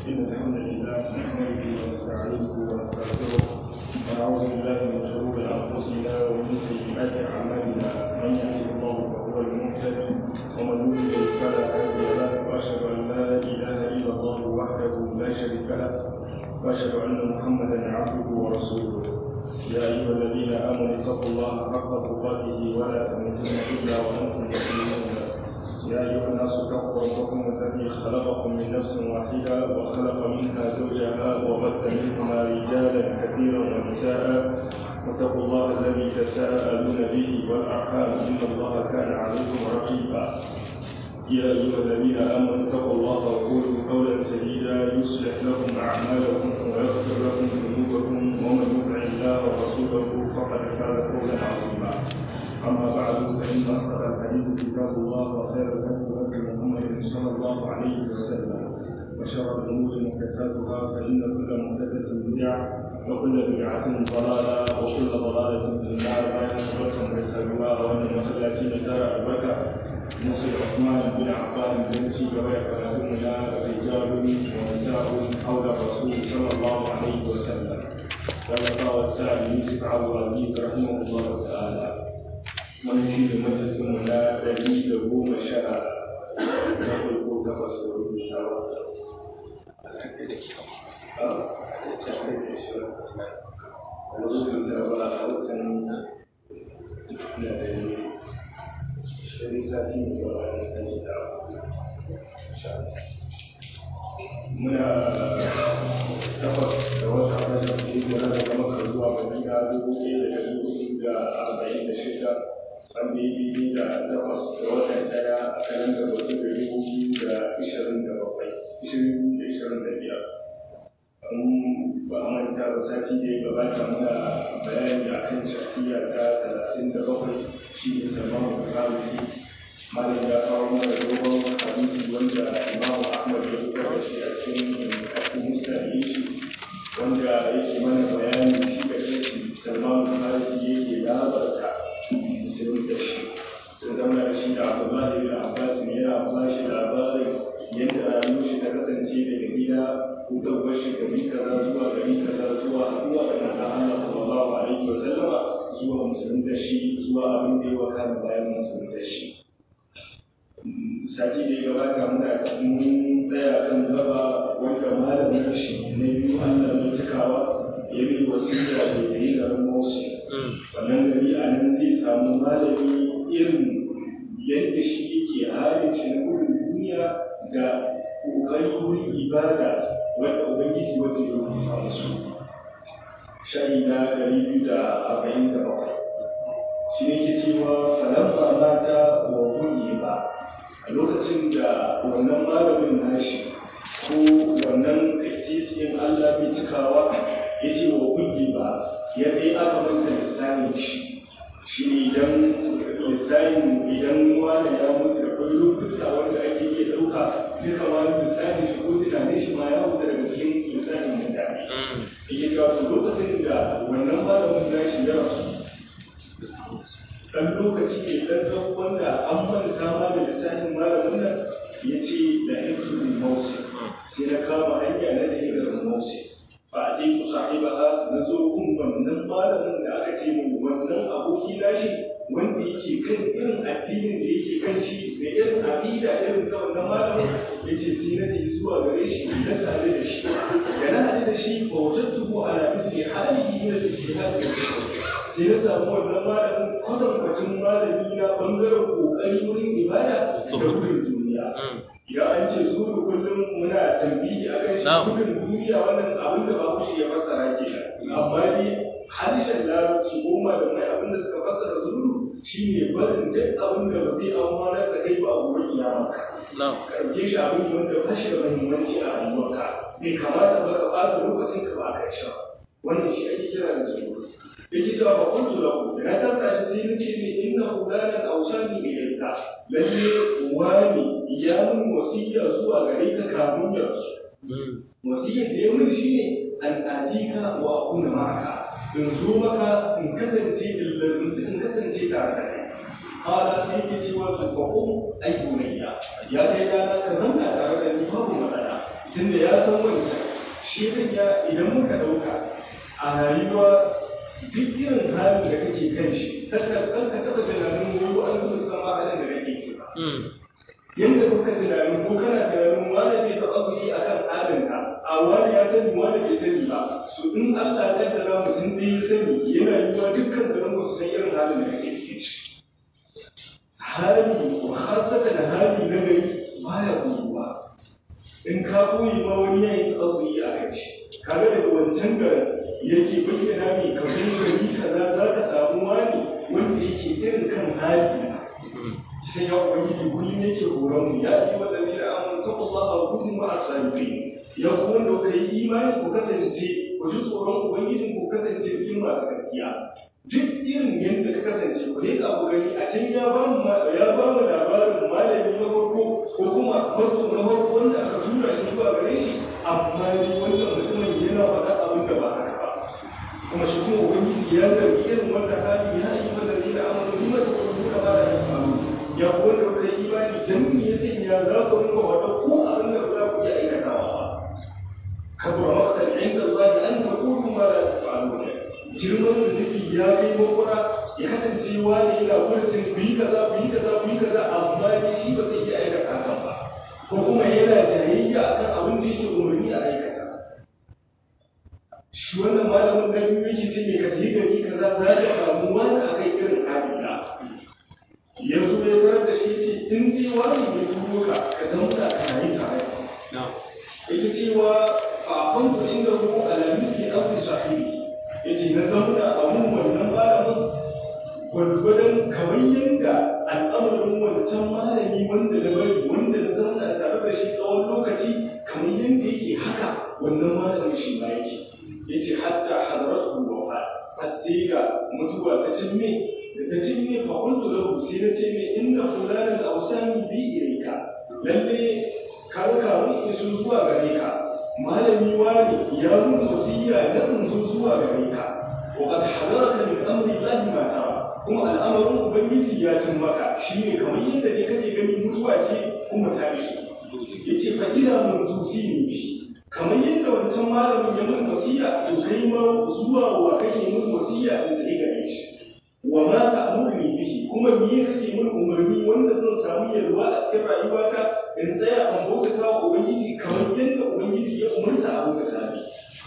إن الحمد لله نحمده ونستعينه ونستغفره ونعوذ بالله من شرور أنفسنا ومن سيئات أعمالنا من يهده الله فهو المهتد ومن يضلل فلا هادي له وأشهد أن لا إله إلا الله وحده لا شريك له وأشهد أن محمدا عبده ورسوله يا أيها الذين آمنوا اتقوا الله حق تقاته ولا تموتن إلا وأنتم مسلمون يا أيها الناس اتقوا ربكم الذي خلقكم من نفس واحدة وخلق منها زوجها وبث منهما رجالا كثيرا ونساء واتقوا الله الذي تساءلون به والأرحام إن الله كان عليكم رقيبا يا أيها الذين آمنوا اتقوا الله وقولوا قولا سديدا يصلح لكم أعمالكم ويغفر لكم ذنوبكم ومن يطع الله ورسوله فقد فاز فوزا عظيما أما بعد فإن أصدق الحديث كتاب الله وخير الهدي هدي محمد صلى الله عليه وسلم وشر الأمور محدثاتها فإن كل محدثة بدعة وكل بدعة ضلالة وكل ضلالة في النار بين صلاتهم يسألوها وأن مسلاتين دار البركة نصر عثمان بن عفان بن سيدة ويقرأتمنا رجال ونساء حول الرسول صلى الله عليه وسلم ويقرأ السعد يوسف عبد العزيز رحمه الله تعالى wani shi ne majalisunmu na 110 na farko ta fasoro rubutawa a rubutawa a hausan na da shirin sati ne da wani sani da muna takwas da wata rajab da ya daga maka zuwa madina 1446 wanda ya yi da takwas da watan daya a kanan da wata da 2025 ba a manta ba sati da ya gabata muna bayani a kan shafiya ta 37 shi ne salman al-farisi malin ya kawo mana dogon hadisi wanda imamu ahmad ya zuba da shi a cikin musulmi shi wanda yake mana bayani shi da shi salman al-farisi yake labarta musulun da shi sun zama da shi da abdullahi bin abbas ne yana ba shi labarin yadda rayuwar shi ta kasance daga gida hutawar shi gari kaza zuwa gari kaza zuwa haɗuwa da manzon Allah sallallahu alaihi wa sallama zuwa musulun da shi zuwa abin da ya wakana bayan musulun da shi sati da ya gabata muna mun tsaya kan gaba wanda malamin shi na biyu Allah mai cikawa ya bi wasiya da yi garin Mosul wannan gari a nan zai samu malami irin yadda shi yake halin shi na gudun duniya da kokari wurin ibada wanda ubangiji wanda ya rubuta musu shahi na 247 shi ne ke cewa falamma mata wa kuyi ba a lokacin da wannan malamin nashi ko wannan kasisiyin Allah bai cikawa ya ce wa kuyi ba ya kai aka manta lissanin shi ne idan wani ya mutu da kwai lokuta wanda ake iya ɗauka duka wani lissanin shi ko tunanin shi ma ya mutu daga cikin lissanin mutane yake cewa su lokacin da wannan malamin nashi ya rasu ɗan lokaci ne ɗan tsawo wanda an manta ma da lissanin malamin nan ya ce da hifzul mausi sai na kama hanya na da hifzul mausi ba a ce ku sahibaha na zo kun wannan malamin da aka ce mu wannan aboki nashi wanda yake kan irin addinin da yake kan shi da irin aqida irin ta wannan malamin yace sai na tafi zuwa gare shi na tare da shi da na haɗu da shi ba wajadtuhu ala mithli halihi min al-ijtihad sai na samu wannan malamin kwatankwacin malami na bangaren kokari wurin ibada da gudun duniya idan an ce zuwa kullum muna tambayi akan shi gudun duniya wannan abin da ba ku shi ya fassara ke amma dai harshen larabci ko malamai abin da suka fassara zuru shine barin duk abin da ba zai amfanar da kai ba a gobe kiyama ka ɗauke shi abin wanda ba shi da muhimmanci a rayuwarka bai kamata ba ka ɓata lokacin ka ba ka sha wannan shi ake kira da zuru yake cewa ba kuntu lahu da na tarka shi sai na ce ne inna fulanan awsani ilayka lalle wani ya mun wasiya zuwa gare ka kamun ya rasu wasiyar da ya mun shine an atika wa akuna ma'aka in zo maka in kasance in kasance tare da kai qala sai ke cewa to fa ai bunayya ya kai dana ka zauna tare da ni babu matsala tunda ya san wancan shi ya idan muka ɗauka a rayuwa duk irin halin da kake kan shi ka taɓa tunanin wani an zuba sama halin da kake ce ba yadda kuka tunanin ko kana tunanin wani bai taɓa kuɗi a kan halinka a wani ya sani wani bai sani ba su in Allah ya kaddara mutum da ya sani yana yiwuwa dukkan garin ba su san irin halin da kake cikin shi hali ko har saka da hali na gari baya koyuwa in ka koyi ma wani yayi taɓa kuɗi a kan shi kaga daga wancan garin yake bayyana mai kamar gari kaza za ka samu wani wanda yake irin kan hali sai ya ubangiji kullum yake horon mu ya yi wanda zai amon taqullaha wa kunu ma'a salihin ya ku wanda ka yi imani ku kasance ku ji tsoron ubangijin ku kasance cikin masu gaskiya duk irin yadda ka kasance ku ne abu gani a can ya ba mu labarin malami na farko ko kuma fasto na farko wanda aka tura shi zuwa gare shi amma ne wannan mutumin yana faɗa abin da ba haka ba kuma shi kuma ubangiji ya zargi irin wannan hali ya yi wanda zai amon lima da kuma ba da faru ya wanda kuka yi imani dan me ya sanya za ku rinka wada ko abin da ba za ku iya aikatawa ba kabura maqtan inda Allah an taqulu ma la taf'alun girman zunubi ya kai makura ya kasance wani yana furcin ku yi kaza ku yi kaza ku yi kaza amma ne shi ba zai iya aikata hakan ba ko kuma yana jayayya akan abin da yake umarni a aikata shi wannan malamin da yake ce me ka yi gani kaza za ka samu wani akai irin halin ya zo ya tarar da shi ce in dai wani bai turo ka ka zama ka yi tare yake cewa fa kuntu indahu ala misli amri sahibi yace na zauna a mun wannan malamin gwargwadon kamar yadda al'amarin wancan malami wanda na bari wanda na zauna tare da shi tsawon lokaci kamar yadda yake haka wannan malamin shi ma yake yace hatta hadaratu wafat har sai ga mutuwa ta cimme da ta cinye fa kuntu lahu sai na ce mai inna fulanan awsani bi ilayka lalle kawo isu zuwa gare ka malami wani ya mun wasiya da sun zo zuwa gare ka wa qad hadaraka min amri llahi ma tara kuma al'amarin ubangiji ya cin maka shine kamar yadda ne kake gani mutuwa ce kuma ta mishi yace fa ila mun tusini bi kamar yadda wancan malamin ya mun wasiya to kai ma zuwa wa kake mun wasiya in da gare shi wa ma ta'murni bihi kuma me kake mun umarni wanda zan samu yalwa a cikin rayuwata in tsaya an bautata wa ubangiji kamar yadda ubangiji ya umarta a bautata ni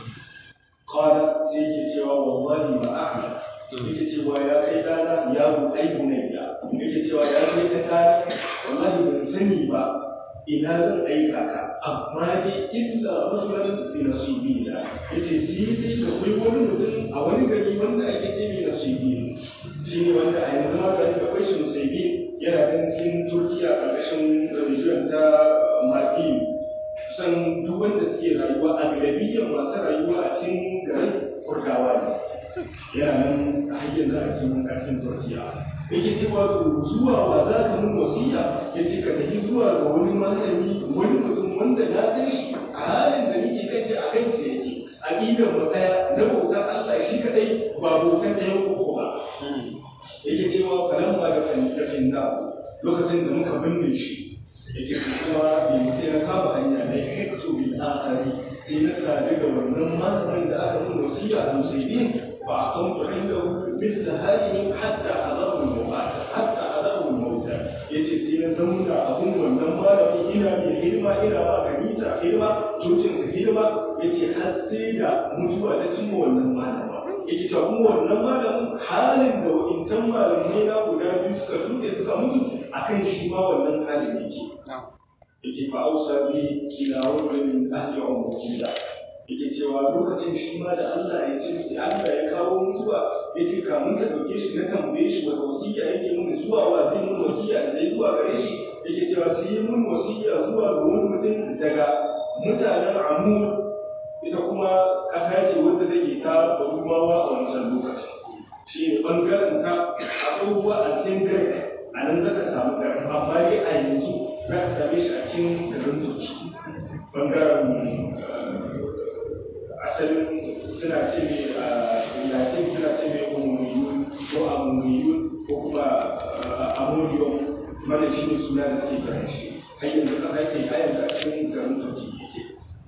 qala sai yake cewa wallahi ma a'lam yake cewa ya kai dana ya buɗai bunayya yake cewa ya kai dana wallahi ban sani ba ina zan aika ka amma dai illa rasulan bi nasibina yace sai dai da kai wani mutum a wani gari wanda ake ce mai nasibina shi ne wanda a yanzu ma gari da kwai musaibi yana kan cikin turkiya ƙarƙashin religion ta maki kusan duk wanda suke rayuwa a galabiyyar masu rayuwa a cikin garin kurdawa ne yana nan a hanyar za a cikin turkiya yake cewa to zuwa wa za ka mun wasiya ya ce ka tafi zuwa ga wani malami wani mutum wanda na san shi a halin da nake kace a kan shi yake aqidar mu daya na bautar Allah shi kadai ba bautar da yau ko ba yake cewa falan ba da finna lokacin da muka binne shi yake kuma bai sai na kama hanya na hiktu bil akhari sai na sadu da wannan malamin da aka mun wasiya da musaidin ba a kan kuɗin da مثل هذه حتى حضروا الموت yace sai na zauna abun wannan malami ina mai hidima ina ba kanisa hidima cocin su hidima yace har sai da mutuwa ta cimma wannan malama yake cewa kuma wannan malamin halin da wa'incan malamai na guda biyu suka shuɗe suka mutu akan shi ma wannan halin yake yace fa ausa bi ila wani ahli umma yake cewa lokacin shi ma da Allah ya ce Allah ya kawo mutuwa ya ce kamun ka ɗauke shi na tambaye shi wata wasiya yake mun zuwa wa zai mun wasiya da zai zuwa gare shi yake cewa sai yi mun wasiya zuwa ga wani mutum daga mutanen Amur ita kuma ƙasa ce wadda take ta Barumawa a wancan lokacin shi ne ɓangaren ta a tsohuwa a cikin Greek a nan zaka samu garin amma dai a yanzu za ka same shi a cikin garin Turki ɓangaren asalin suna ce mai latin suna ce mai umuriyun ko amuriyun ko kuma amuriyon mana shi ne suna da suke garin shi har yanzu ƙasa ce har yanzu a cikin garin turki yake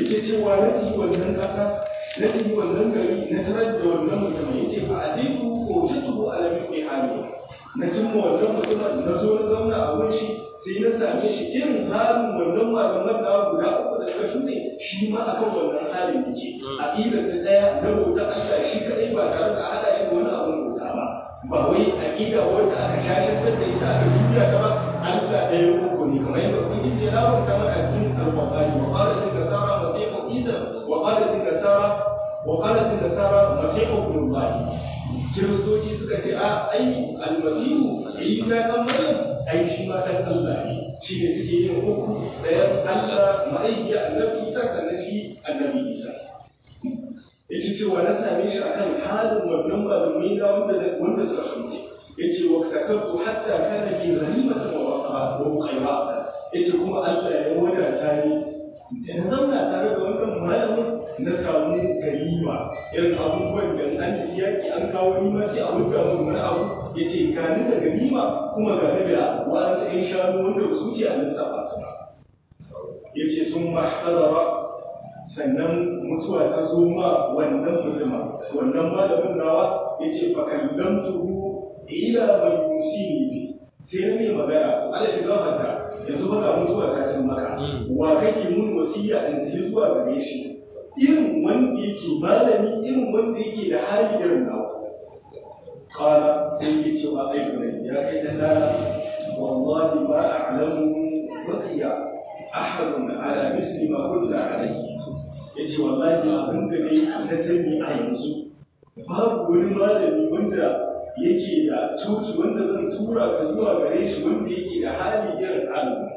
yake cewa na yi wannan ƙasa na yi wannan gari na tarar da wannan mutum ya ce ba a teku ko jitubu alamin mai hali na cimma wannan mutumin na zo na zauna a wurin shi sai na same shi irin halin wannan malaman da guda uku da suka shuɗe shi ma akan wannan halin yake aƙidarsa ɗaya na bauta Allah shi kaɗai ba tare da haɗa shi da wani abin bauta ba ba wai aƙida wanda aka shashantar da ita aka juya ta ba Allah ɗaya uku ne kamar yadda ubangiji ya labarta mana a cikin alƙur'ani wa qalat an-nasara masihu isa wa qalat an-nasara masihu ibn Allah kiristoci suka ce a ai almasihu isa dan maryam ai shi ma dan Allah ne shi ne suke yin uku ɗayan Allah ma'aikiya annabi isa sannan shi annabi isa yake cewa na same shi akan halin wannan malamai na wanda suka shuɗe yace wa kasabtu hatta kana bi ghanimatan wa muqaymatan yace kuma Allah ya wadata ni da zauna tare da wannan malamin na samu ganima irin abubuwan da an yi yaki an kawo nima sai a wuga mun wani abu yace gani da ganima kuma ga da wa'ansu ɗan shanu wanda su ce a lissafa su ba yace sun mahdara sannan mutuwa ta zo ma wannan mutumin wannan malamin nawa yace fa kallamtuhu ila man yusini sai na mai magana to Allah shi gafarta yanzu baka mutuwa ta cin maka wa kake mun wasiya in tafi zuwa gare shi irin wanda yake malami irin wanda yake da hali irin nawa qala sai yake cewa ai bunai ya kai dan dana wallahi ma a'lamu baqiya ahadun ala misli ma kunta alayhi yace wallahi abin da dai na sani a yanzu babu wani malami wanda yake da cuci wanda zan tura ka zuwa gare shi wanda yake da hali irin Allah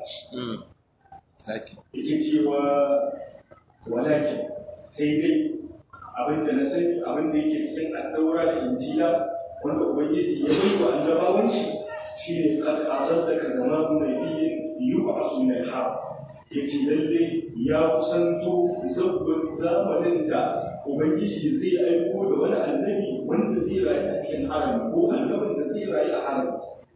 yake cewa walakin sai dai abin da na sani abin da yake cikin addaura da injila wanda ubangiji ya bai wa annabawanci shi ne kad asaddaka zamanu nabiyyin yub'asu min al-har yace lalle ya kusanto sabbin zamanin da ubangiji zai aiko da wani annabi wanda zai rayu a cikin harami ko annabin da zai rayu a harami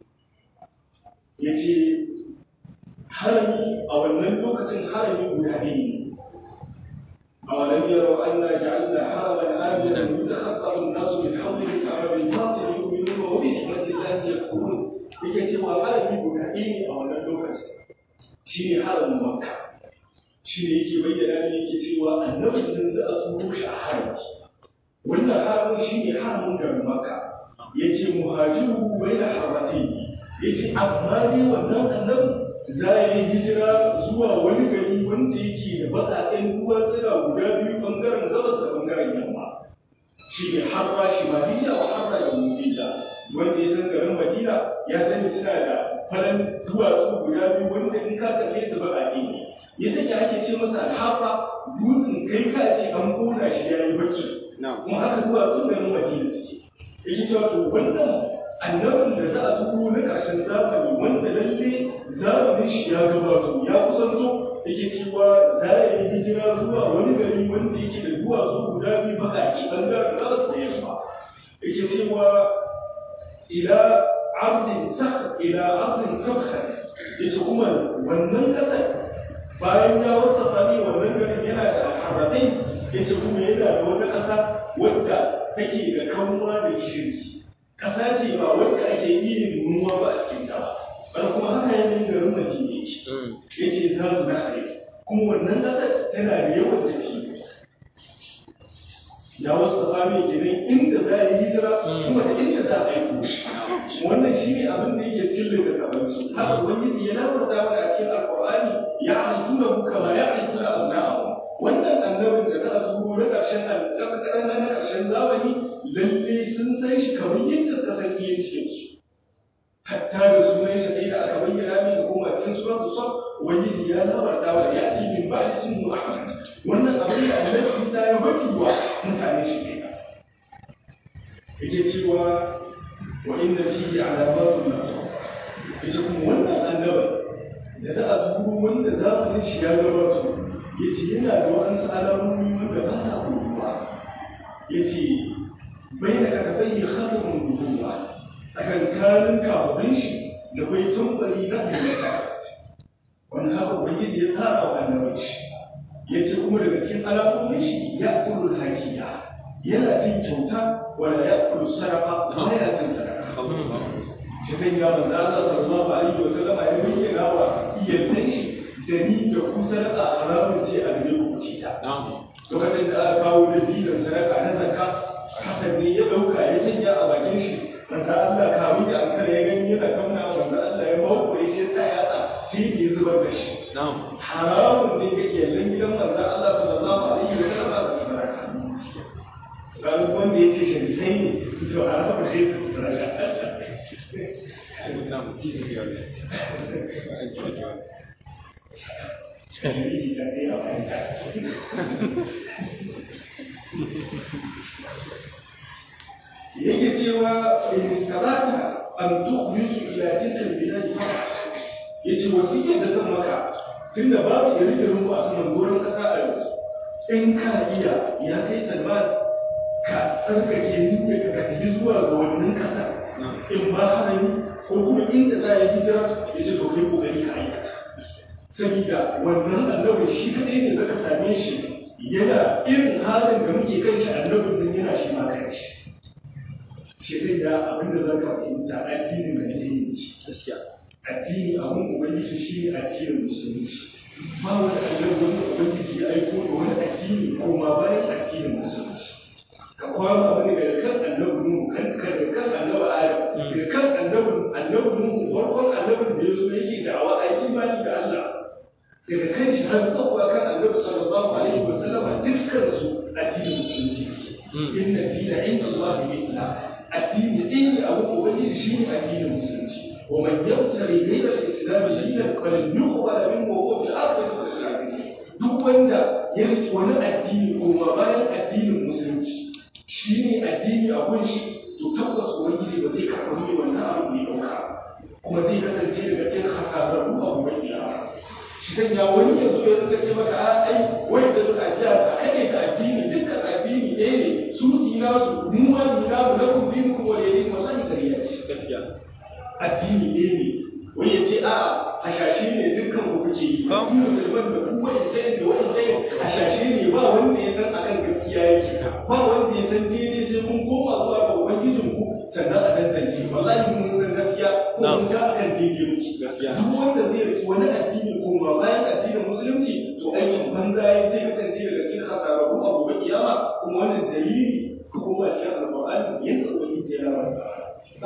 yace harami a wannan lokacin harami guda ne أولم يروا أنا جعلنا حرما آمنا يتخطف الناس من حوله أفبالباطل يؤمنون وبنعمة الله يكفرون yake cewa harami guda ɗaya ne a wannan lokaci shi ne haramin makka shi ne yake bayyana ne yake cewa annabin nan za a turo shi a harami wannan haramin shi ne haramin garin makka ya ce muhajiru bai da harafai ya ce amma dai wannan annabin za a yi hijira zuwa wani gari wanda yake da baƙaƙen duwatsuna guda biyu ɓangaren gabas da ɓangaren yamma shi ne harra shimaliya wa harra janubiya wanda ya san garin madina ya sani suna da faran duwatsu guda biyu wanda in ka kalle su baƙaƙe ne ya sanya ake ce masa harra dutsen kai ka ce an kona shi ya yi baƙi kuma haka duwatsun garin madina suke yake cewa to wannan annabin da za a tuko na ƙarshen zamani wanda lalle zamanin shi ya gabato ya kusanto yake cewa za a yi hijira zuwa wani gari wanda yake da duwatsu guda biyu baƙaƙe ɓangaren gabas da yamma yake cewa ila abdin sakha yace kuma wannan ƙasar bayan ya wasafa ne wannan garin yana da alharratai yace kuma yana da wata ƙasa wadda take da kanwa da gishiri ƙasa ce ba wadda ake yin noma ba a cikin ta ba bal kuma haka yayin garin Madina yace za su nasare kuma wannan ƙasar tana da yawan tafi ya wasafa ne kenan inda za a yi hijira kuma da inda za a yi wannan shi ne abin da yake cikin littattafan su haka ubangiji ya labarta mana a cikin alqur'ani ya arzuna kama ya arzuna abna'ahum wannan annabin da za a turo na ƙarshen na ƙarshen zamani lalle sun san shi kamar yadda suka san iya cikin su hatta da sunan shi sai da aka bayyana min da kuma cikin suratul saf ubangiji ya labarta wa ya yi min ba'di ismu ahmad wannan abin da annabi Isa ya baki wa mutane shi ne yake cewa wa inna fihi alamatun yace kuma wannan annabi da za a turo wanda zamanin shi ya gabato yace yana da wasu alamomi wanda ba sa koyuwa yace bayyana katabai khatamun nubuwa tsakankanin kafurin shi da bai tambari na biyarta wani haka ubangiji ya tsara wa annabi shi yace kuma daga yana cin kyauta wala yaqulu sadaqa baya cin sadaka shi sai ya manzo Allah sallallahu alaihi wasallam ya bayyana wa iyalai shi da ni da ku sadaka haramun ce a gare ku ci ta lokacin da aka kawo da bidan sadaka na zakka hasan ne ya dauka ya sanya a bakin shi manzo Allah kawo da ankara ya gani yana kauna manzo Allah ya bawo ya ce tsaya sai ya zubar da shi haramun ne ga iyalan gidan manzo Allah sallallahu alaihi wasallam su sadaka ga wanda ya ce sharifai ne to a rafa shi su sadaka yake cewa in sabata an tukhrisu ila tilka albilad yace wasiyar da zan maka tunda babu irin mu a saman goron kasa a yau in ka iya ya kai Salman ka tsarkake niyyar ka tafi zuwa ga wannan kasa in ba harami ko kuma inda za ya hijira yace to kai kokari ka aikata saboda wannan annabi shi kadai ne zaka same shi yana irin halin da muke kan shi annabin nan yana shi ma kan shi shi sai da abin da zaka fahimta addinin da yake yi gaskiya addini abun ubangiji shi ne addinin musulunci ba wani annabi wanda ubangiji ya aiko da wani addini kuma bayan addinin musulunci ka kwama wani daga kan annabi Nuhu kan annabi Adam daga kan annabi Nuhu farkon annabin da ya zo yake da'awa a imani da Allah daga kan shi har zuwa kan annabi sallallahu alaihi wasallam dukkan su addinin musulunci inna dina inda Allah al-Islam addini din abu ubangiji shi ne addinin musulunci wa man yabtaghi ghayra al-islam dinan falan yuqbal minhu wa huwa fil akhirati min al-khasirin duk wanda ya riki wani addini kuma bayan addinin musulunci shi ne addini a gunshi to tabbas ubangiji ba zai karɓi mai wannan abu ne ɗauka kuma zai kasance daga cikin hasararru a gobe kiyama shi kan ya wani yanzu ya rinka ce maka ai wai da suka ji a kade ta addini dukkan addini ɗaya ne su yi nasu mu ma mu na mu lakum dinukum wa liya wallahi kariya ce gaskiya addini ɗaya ne wai ya ce a hashashi ne dukkan ku kuke yi ba ku musulman da ku wani sai da wani sai hashashi ne ba wanda ya san akan gaskiya yake ba wanda ya san daidai sai kun koma zuwa ga ubangijin ku sannan a tantance wallahi mun san gaskiya ko mun ga akan daidai muke gaskiya duk wanda zai riki wani addini ko ma bayan addinin musulunci to aikin banza ya sai kasance daga cikin hasararru a gobe kiyama kuma wannan dalili ko kuma shi alqur'ani yadda ubangiji ya labarta da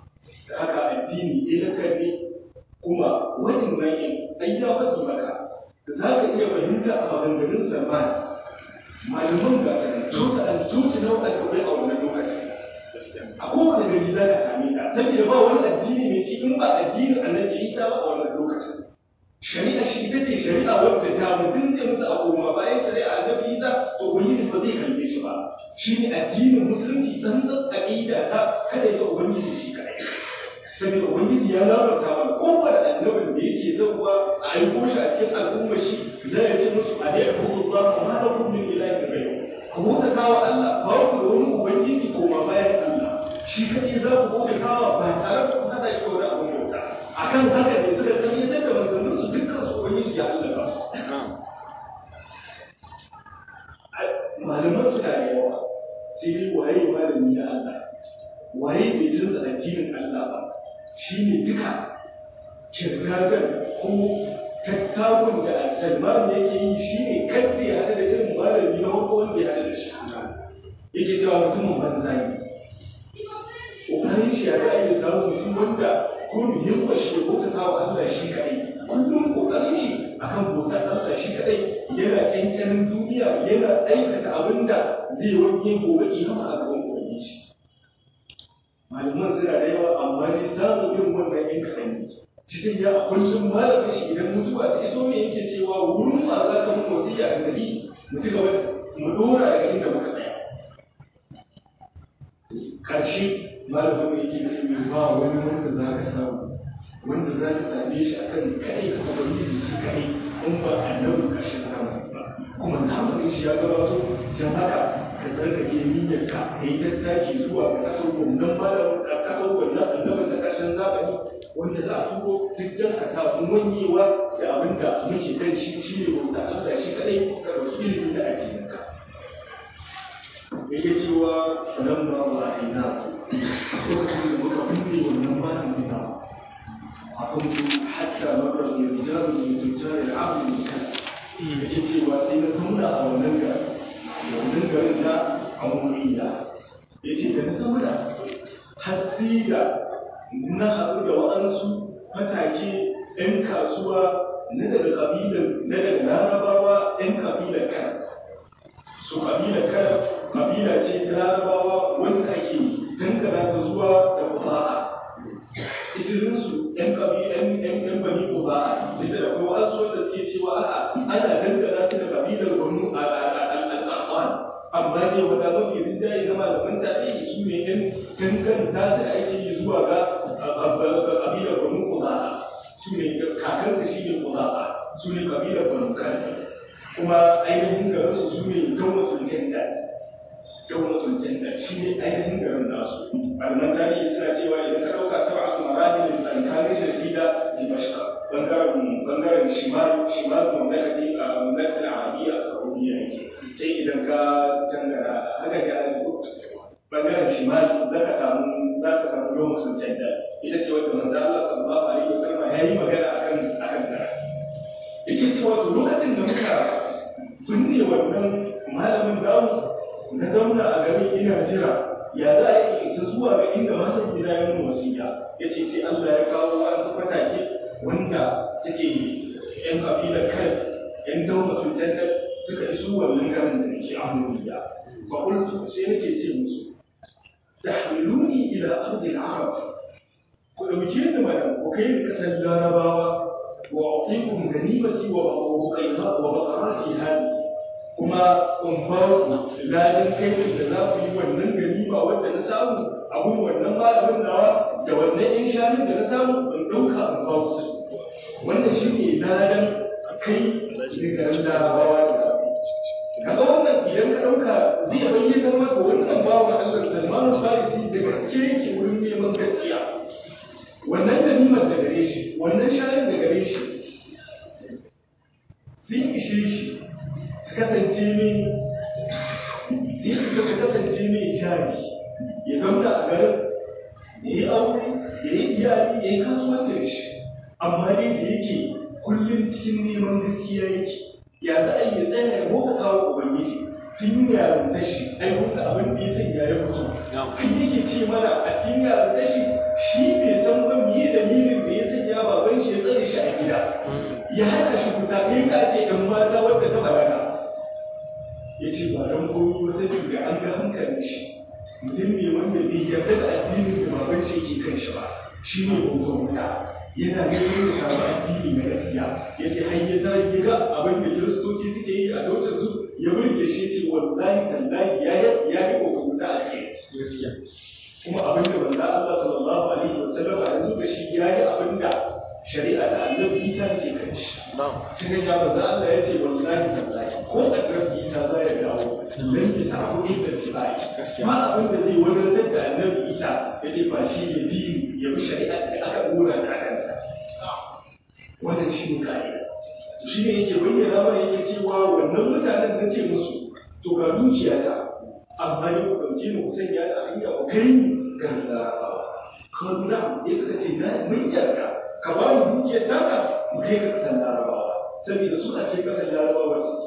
haka addini idan ka ne kuma wannan nan ai ya faɗi maka za ka iya fahimta a maganganun Salman malaman gasa ne coci na wadda kai a wannan lokacin a kowane gari za ka same ta saboda ba wani addini mai ci in ba addinin annabi Isa ba a wannan lokacin shari'a shi ita ce shari'a wadda ta mutum zai mutu a koma bayan shari'a annabi Isa to ubangiji ba zai kalle shi ba shi ne addinin musulunci tsantsan aqida ta kada ya ubangiji shi kadai saboda ubangiji ya labarta mana kowane annabin da yake zauwa a aiko shi a cikin al'ummar shi zai ce musu a dai abubu Allah ma da kun min ilahi ghayr ku bauta wa Allah ba ku da wani ubangiji ko ma bayan Allah shi kadai za ku bauta wa ba tare da ku hada shi da wani abun bauta akan haka ne suka tabbatar da manzannin su dukkan su ubangiji ya Allah ba malaman su da yawa sai dai waye malami na Allah waye bai jinsa addinin Allah ba shi ne duka kirgagar ko tattakun da Salman yake yi shi ne kadda ya haɗa da irin malami na farko wanda ya haɗa da shi yake cewa mutumin banza ne ƙoƙarin shi ya ga ake samun mutum wanda ko muhimmin shi ya bauta wa Allah shi kaɗai kullum ƙoƙarin shi akan bautar Allah shi kaɗai yana ƙyanƙyanin duniya yana aikata abin da zai wanke gobe kiyama a gaban ubangiji malaman suna da yawa amma ne samun irin wannan yan kaɗan ne cikin ya kullum malamin shi idan mutuwa ta iso me yake cewa wurin ma za ta mun wasiya a gari mu ci gaba mu dora daga inda muka tsaya karshe malamin yake cewa ba wani wanda za ka samu wanda za ka same shi akan kaɗai ka ubangiji shi kaɗai in ba annabin ƙarshen zamani ba kuma zamanin shi ya gabato don haka ka tsarkake niyyarka ka yi tattaki zuwa ga kasar wannan malamin a kasar wannan annabin da ƙarshen zamani wanda za a turo duk don ka samu wanyewa da abin da muke kan shi shi ne bauta Allah shi kadai ka ɗauki ilimi da addininka yake cewa فلما رأيناه lokacin da muka binne wannan bayan gida a kan hatta marar rijalu min tujjar al-amr yake cewa sai na zauna a wannan garin na amuriya yace da na zauna har sai da na haɗu da wa'ansu fatake 'yan kasuwa na daga larabawa 'yan kabilar kan su kabilar kan kabila ce ta larabawa wanda ake dangana ta zuwa da kufa'a isirinsu 'yan bani kufa'a da da kuma wasu wanda suke cewa ana dangana su da kabilar banu al'ahwan amma ne wanda mafi rinjaye na malaman tarihi su ne 'yan danganta su da ake yi zuwa ga kabilar banu kufa'a su ne kakansu shi ne kufa'a su ne kabilar banu kalbi kuma ainihin garinsu su ne gaunatul janda shi ne ainihin garin nasu malaman tarihi suna cewa idan ka ɗauka saba'a su marahilin tsakanin shirki da dimashka bangaren shimal mamlakati a mamlakatin arabiya a saudiya yake sai idan ka dangana haka ya bangaren shimal za ka samu gaunatul janda ita ce wadda manzo Allah sallallahu alaihi wasallam ya yi magana akan ta yake cewa to lokacin da muka binne wannan malamin damu na zauna a garin ina jira ya za a yi isa zuwa ga inda matan gida ya mun wasiya ya ce sai Allah ya kawo wasu fatake wanda suke yan kabilar kai yan daumatul jannat suka iso wannan garin da nake amuriya fa qultu sai nake ce musu tahmiluni ila ardi al-arab ku dauke ni mana ku kai ni kasar larabawa وأعطيكم غنيمتي وبقراتي هذه كما أنبارك لا يمكن التنافي والنن غنيمة والتنسام أقول والنن ما لمن نواس والنن إنشان التنسام أنتوك أنبارك wannan shi ne ladan kai daga larabawa da sami kaga wannan idan ka ɗauka zai bayyana maka wannan bawa Allah Salman al-Farisi da gaske yake wurin neman gaskiya wannan ganimar da gare shi wannan shayar da gare shi sun ishe shi su kasance mai jari ya zauna a garin ya yi aure ya yi iyali ya yi kasuwancin shi amma dai da yake kullum cikin neman gaskiya yake ya za a yi tsaya ya bauta kawo ubangiji tun yaran tashi ai wata abin da ya sanya ya fito kai yake ce mana a cikin yaran tashi shi bai san ba miye dalilin da ya sanya baban shi ya tsare shi a gida ya hana shi fita kai ka ce dan mata wadda ta balaga ya ce ba dan koyi ba sai da an ga hankalin shi mutum ne wanda bai yarda da addinin da baban shi yake kan shi ba shi ne bautar wuta yana ganin da shafi addini na gaskiya ya ce har ya zai ga abin da kiristoci suke yi a tautar su ya burge shi ce wallahi tallahi ya yi bautar wuta a ke gaskiya kuma abin da manzo Allah sallallahu alaihi wasallam ya zo da shi ya yi abin da shari'a da annabi Isa ke kan shi sai ya manzo Allah ya ce wallahi tallahi ko annabi Isa za ya dawo dan ya samu inda tibai ma abin da zai wadatar da annabi Isa ya ce ba shi ne bi ya bi shari'a da aka dora da akan sa wannan shi ne kai shi ne yake bayyana mana yake cewa wannan mutanen na ce musu to ga dukiyata amma ne ku ɗauke ni ku sanya da hanya ku kai ni ga larabawa kan na ya suka ce na mun yarda ka ba mu dukiyar taka mu kai ka kasan larabawa saboda su a ce kasan larabawa su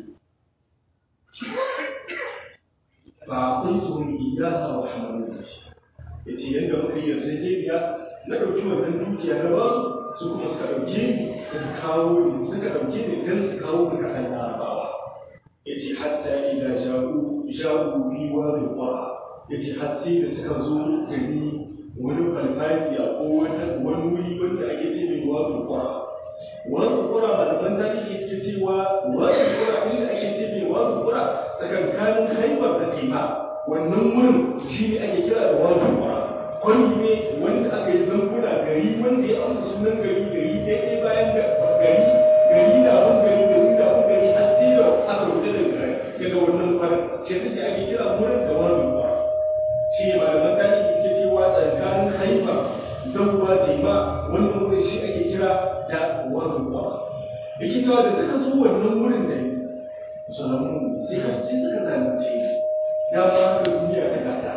ba kun tuhum iyaha wa hamalu ya ce yadda muka yi yarjejeniya na ɗauki wannan dukiya na ba su kuma suka ɗauke ni suka ɗauke ni don su kawo ni kasan larabawa ya ce hatta ila ja'u bi wadi qura ya ce har sai da suka zo gani wani falfafiya ko wani wuri wanda ake ce mai wadi qura malaman tarihi suke cewa wadi qura inda ake ce mai wadi qura tsakankanin Khaibar da Taiba wannan wurin shi ne ake kira da wadi qura kwani ne wanda aka yi zanguna gari wanda ya amsa sunan gari daidai bayan gari da wani gari har sai da aka wuce daga wannan kwanan ce take ake kira wurin da wani kwa shi ne malaman tarihi suke cewa tsakanin haifa zauwa tema wannan wurin shi ake kira da wani kwa yake cewa da suka zo wannan wurin da ne salamu sai suka zalunce ya ba da duniya ta gada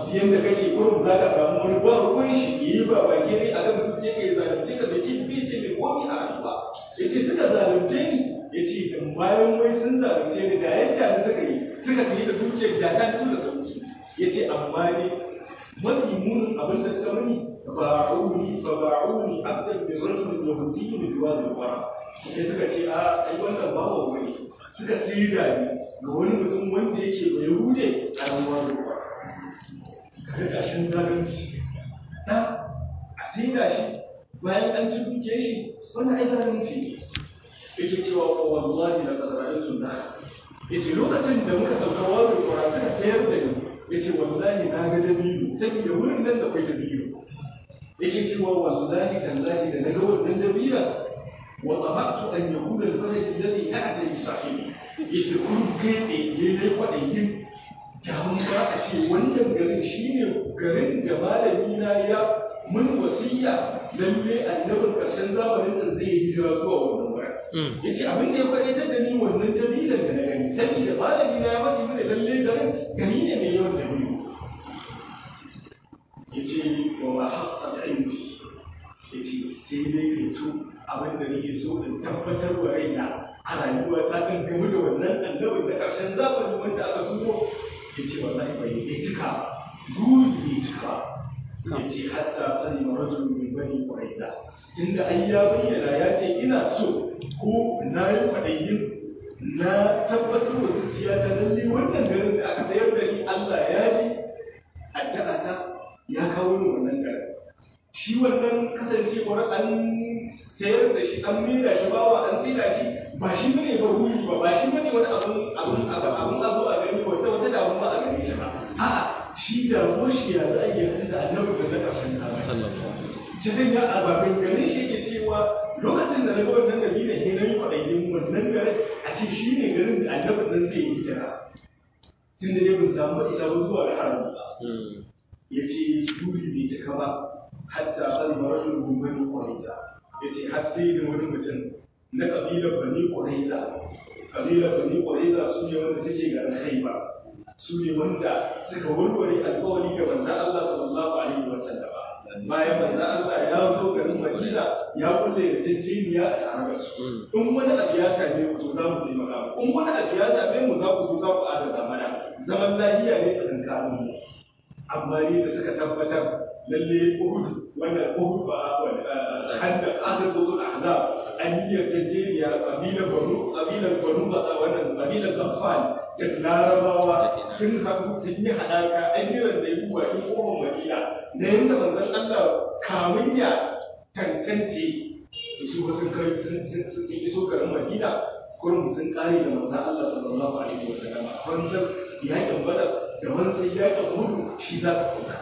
yanda kake kurum za ka samu wani ba ruwan shi yi ba ba gani a kan zuciya ka yi zalunce ka bai ce bai ce mai komi a rayuwa ya ce suka zalunce ni ya ce bayan wai sun zalunce ni da yadda ni suka yi da dukiyar da ta su da sauki ya ce amma ne mafi munin abin da suka mani ba'uni abdan bi rajulin yahudiyyin bi wadi al-qura sai suka ce a ai wannan bawo wani suka tsira ni ga wani mutum wanda yake bai hude a nan wadi al-qura kaga kashin zalunci a tsira shi bayan an ci dukiyar shi wannan ai zalunci ne yake cewa wallahi laqad ra'aytu an-nakhla yace lokacin da muka sauka wadi al-qura suka sayar da ni yace wallahi na ga dabino saboda wurin nan da kai dabino yake cewa wallahi tallahi da naga wannan dabira wa tabattu an yakuna al-balad alladhi ta'ata bi sahibi yace kun kai ne kwadayin jawon ba a ce wannan garin shine garin da malami na ya mun wasiya lalle annabin karshen zamanin nan zai yi hijira zuwa wannan wurin yace abin da ya faɗaitar da ni wannan dabilan da na gani saboda malami na ya faɗi mini lalle garin gari ne mai yawan dabino yace wa ma haqqat indi yace sai dai fito abin da nake so in tabbatar wa raina a rayuwa ta din game da wannan annabin da karshen zamani wanda aka turo yace wallahi bai cika zuri bai cika yace hatta qalima rajulun min bani quraiza tunda ai ya bayyana ya ce ina so ko na yi kwadayin na tabbatar wa zuciya ta lalle wannan garin da aka sayar da ni Allah ya ji addu'a ta ya kawo ni wannan garin shi wannan kasancewar an sayar da shi an mira shi bawa an tsira shi ba shi bane ba ruhi ba shi bane wani abun azo a gani wata damu ba a gani shi ba a'a shi da shi ya za a yi hannun da annabi da na ƙarshen kasa cikin ya ababen garin shi ke cewa lokacin da na ga wannan gari da ke nan kwaɗayin wannan garin a ce shi ne garin da annabi nan zai yi hijira tun da dai bin samu isa ba zuwa da harin ba ya ce duri bai cika ba hatta kalmar rashin gumbani ƙwaraiza ya ce har sai da wani mutum na ƙabilar bani ƙwaraiza su ne wanda suke garin haiba su ne wanda suka warware alƙawari ga manzan Allah sallallahu alaihi wa sallam bayan manzan Allah ya zo garin Madina ya kulle da jinjiniya a tare da su in wani abu ya same ku za mu taimaka in wani abu ya same mu za ku zo za ku adana mana zaman lafiya ne tsakanin mu amma ni da suka tabbatar lalle Uhud wannan Uhud ba handa aqdul ahzab an yi jinjiniya kabilar Banu wannan kabilar Ghaffan da larabawa sun haɗu sun yi haɗaka an yi randa yi bakin ƙofar madina na yadda manzon Allah kamun ya tantance da su ba sun kai sun iso garin madina kurum sun ƙare da manzon Allah sallallahu alaihi wa sallam a wanzan yakin badar da wanzan yakin hudu shi za su ɗauka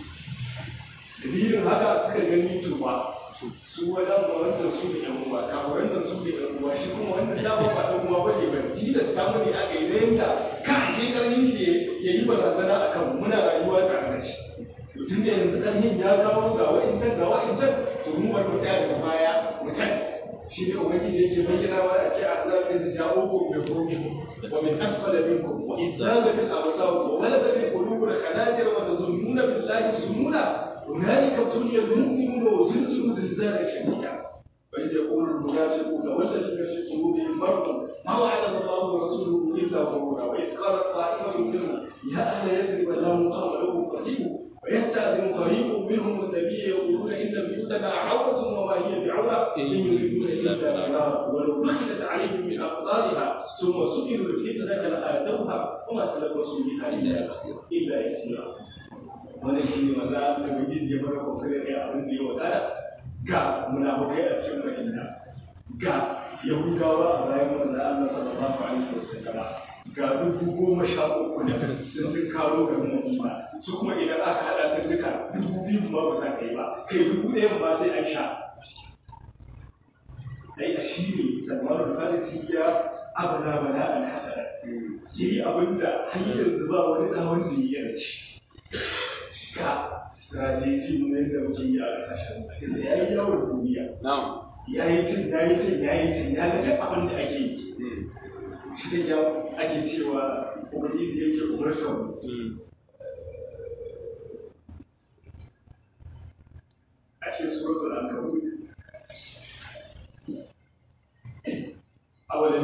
dalilin haka suka gani tuba su wadan wancan su da yan uwa kafuran nan su da yan uwa shi kuma wannan dama ba dan uwa bane ba tilas ta mani aka yi yanda ka ce karnin shi yayi barazana akan muna rayuwa tare da shi to tun da yanzu karnin ya kawo ga wa'incan to mu bar mu tsaya da baya mutan shi ne ubangiji yake bayyana wa a ce azabin da ja'ukum bi qulubikum wa min asfala minkum wa idzagat al-absar wa waladat al-qulub al-khanajir wa tazunnuna billahi sununa هنالك ابتلي المؤمنون وزلزلوا زلزالا شديدا وإذ يقول المنافقون والذين في قلوبهم مرض ما وعدنا الله ورسوله إلا غرورا وإذ قالت طائفة منهم يا أهل يثرب لا مقام لكم فارجعوا ويستأذن طريق منهم النبي يقولون إن بيوتنا عورة وما هي بعورة إن يريدون إلا فرارا ولو دخلت عليهم من أقطارها ثم سئلوا الفتنة لآتوها وما تلبسوا بها إلا يسيرا wannan shi ne wanda ubangiji ya fara kokarin ya abin da ya wadata ga munafukai a cikin madina ga yahudawa a bayan manzon Allah sallallahu alaihi wasallam ga 13,000 da sun karo garin madina su kuma idan aka hada sun duka 2,000 ma ba sa kai ba kai 1,000 ba sai an sha dai a shi ne Salman al-Farisi ya abana bala al-hasana yayi abinda har yanzu ba wani da wanda ya yarda ga strategy ne da muke yi a kasashen da ya yi yawon duniya ya yi cin ya ga duk abin da ake yi shi da ya ake cewa ubangiji yake umarsa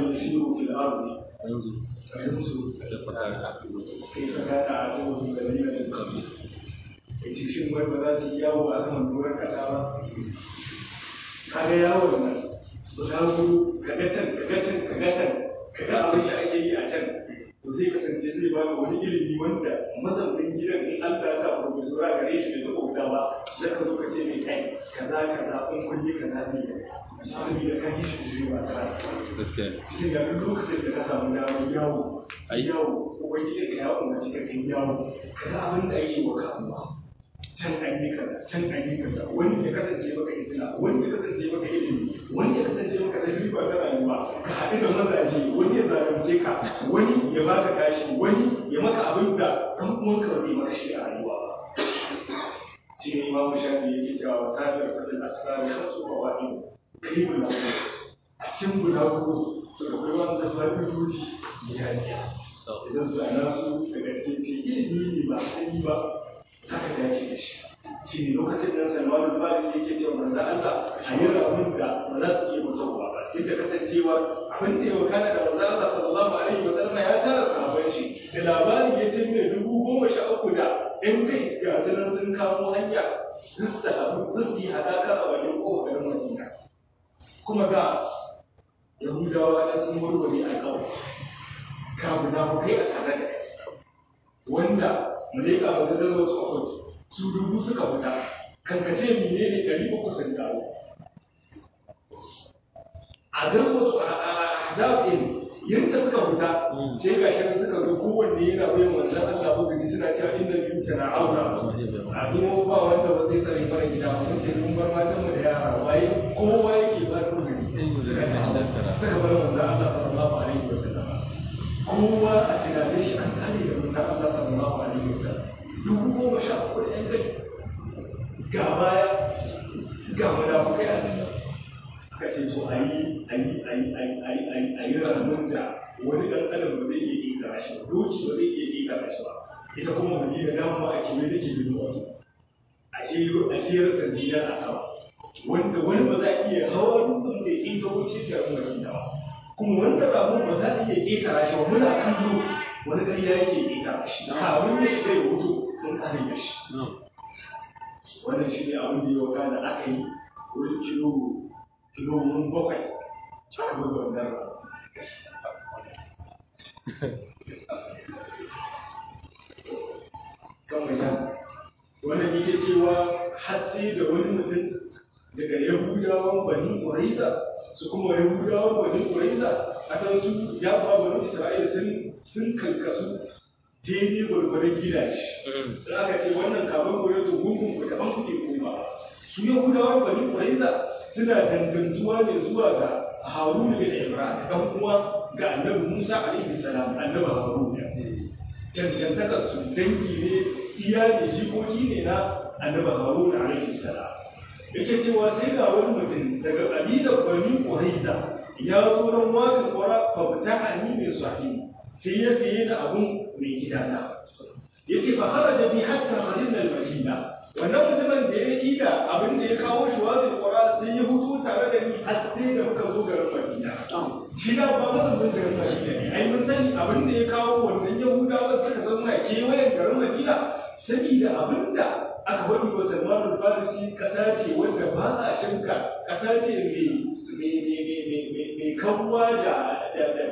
يسيروا في الأرض فينظر كيف كان عاقبة الذين من قبل yace shin wai ba za su yi yawo a saman doron ƙasa ba kaga yawon nan bulagu kaga abin shi ake yi a can to zai kasance zai ba ka wani ilimi wanda mazaunin gidan in Allah ya sa profesora gare shi bai taɓa wuta ba sai ka zo ka ce mai kai kaza in kun yi kaza zai yi saboda ka yi shi zai ba ta sai ga duk lokacin da ka samu damar yawo ubangijin ka ya umarci ka kai yawo kaga abin da ake wa kamuwa can an yi kaza wani ya kasance maka izina wani ya kasance maka ilimi wani ya kasance maka tajriba ta rayuwa ka haɗu da mazaje wani ya zalunce ka wani ya baka kashi wani ya maka abin da ɗan uwanka ba zai maka shi a rayuwa ba shi ne imamu shafi yake cewa wasafiyar fadil asrari hamsu wa wa'i kai bulagu a cikin bulagu suka kai wani zafi duti ya idan su ana su daga cikin ce ilimi ne ba sani ba saka dace da shi shi ne lokacin da Salman al-Farisi yake cewa manzo Allah a yi rabin da ba za su iya mutuwa ba duk da kasancewa abin da ya wakana da manzo Allah sallallahu alaihi wa sallam ya tara sahabban shi da labari ya ce mai 13,000 da ɗan kai ga sun kamo hanya su yi hadaka a bakin kofar Madina kuma ga Yahudawa na sun warware alƙawari kafin na kai a tare da kai wanda malaika ba ta zama su akwai su 1000 suka fita kankace mene ne 300 sun dawo a garwato a zaɓin yadda suka fita sai ga shi suka zo kowanne yana bayan wanzan Allah uzuri suna cewa inda biyu tana aura a nemo ba wanda ba zai tsare fara gida ba mun tafi bar matan mu da yara waye kowa yake ba da uzuri suka bar wanzan Allah sallallahu alaihi wasallam kowa a tunanin shi an kare da wanzan Allah sallallahu alaihi wasallam 13,000 da ‘yan kai ga baya ga munafukai a cikin ka ce to a yi ranar da wani ɗan adam ba zai iya ƙiƙara shi ba doki ba zai iya ƙiƙara shi ba ita kuma madina dama a kewaye take bin wasu a shiyar sandinar a sama wanda wani ba za a iya hawa dutsen da ya ƙeta wuce garin madina ba kuma wanda ramun ba za a iya ƙiƙara shi ba muna kallo wani ƙarya yake ƙiƙara shi kamun ya shiga ya wuto mun tsare da shi wannan shi ne abin da ya waka da aka yi wurin kilo mun 7 aka buga wannan ranar kamar yana wannan yake cewa har sai da wani mutum daga yahudawan bani ƙuraiza su kuma yahudawan bani ƙuraiza a kan su ya fa bani isra'ila sun kankasu daidai gwargwaron gidaje da aka ce wannan kamar ƙuraiza gungun ku daban kuke kuma su yahudawan bani ƙuraiza suna dangantuwa ne zuwa ga harun bin ibrahim dan uwa ga annabi musa alaihi salam annabi harun dangantakar su dangi ne iyali jikoki ne na annabi harun alaihi salam yake cewa sai ga wani mutum daga ƙabilar bani ƙuraiza ya zo nan wani ƙwara fabta'ani min sahibi sai ya saye da abun mai gidana yace fa kharaja bi hatta qadimna al-madina wannan mutumin da ya yi da abin da ya kawo shi wani ƙwara sai ya hutu tare da ni har sai da muka zo garin madina shi da ba mazan garin madina ne ai mun sani abin da ya kawo wannan yahudawa suka zauna kewayen garin madina saboda abin da aka faɗi wa Salman al-Farisi ƙasa ce wanda ba a shirka, ƙasa ce mai kawwa da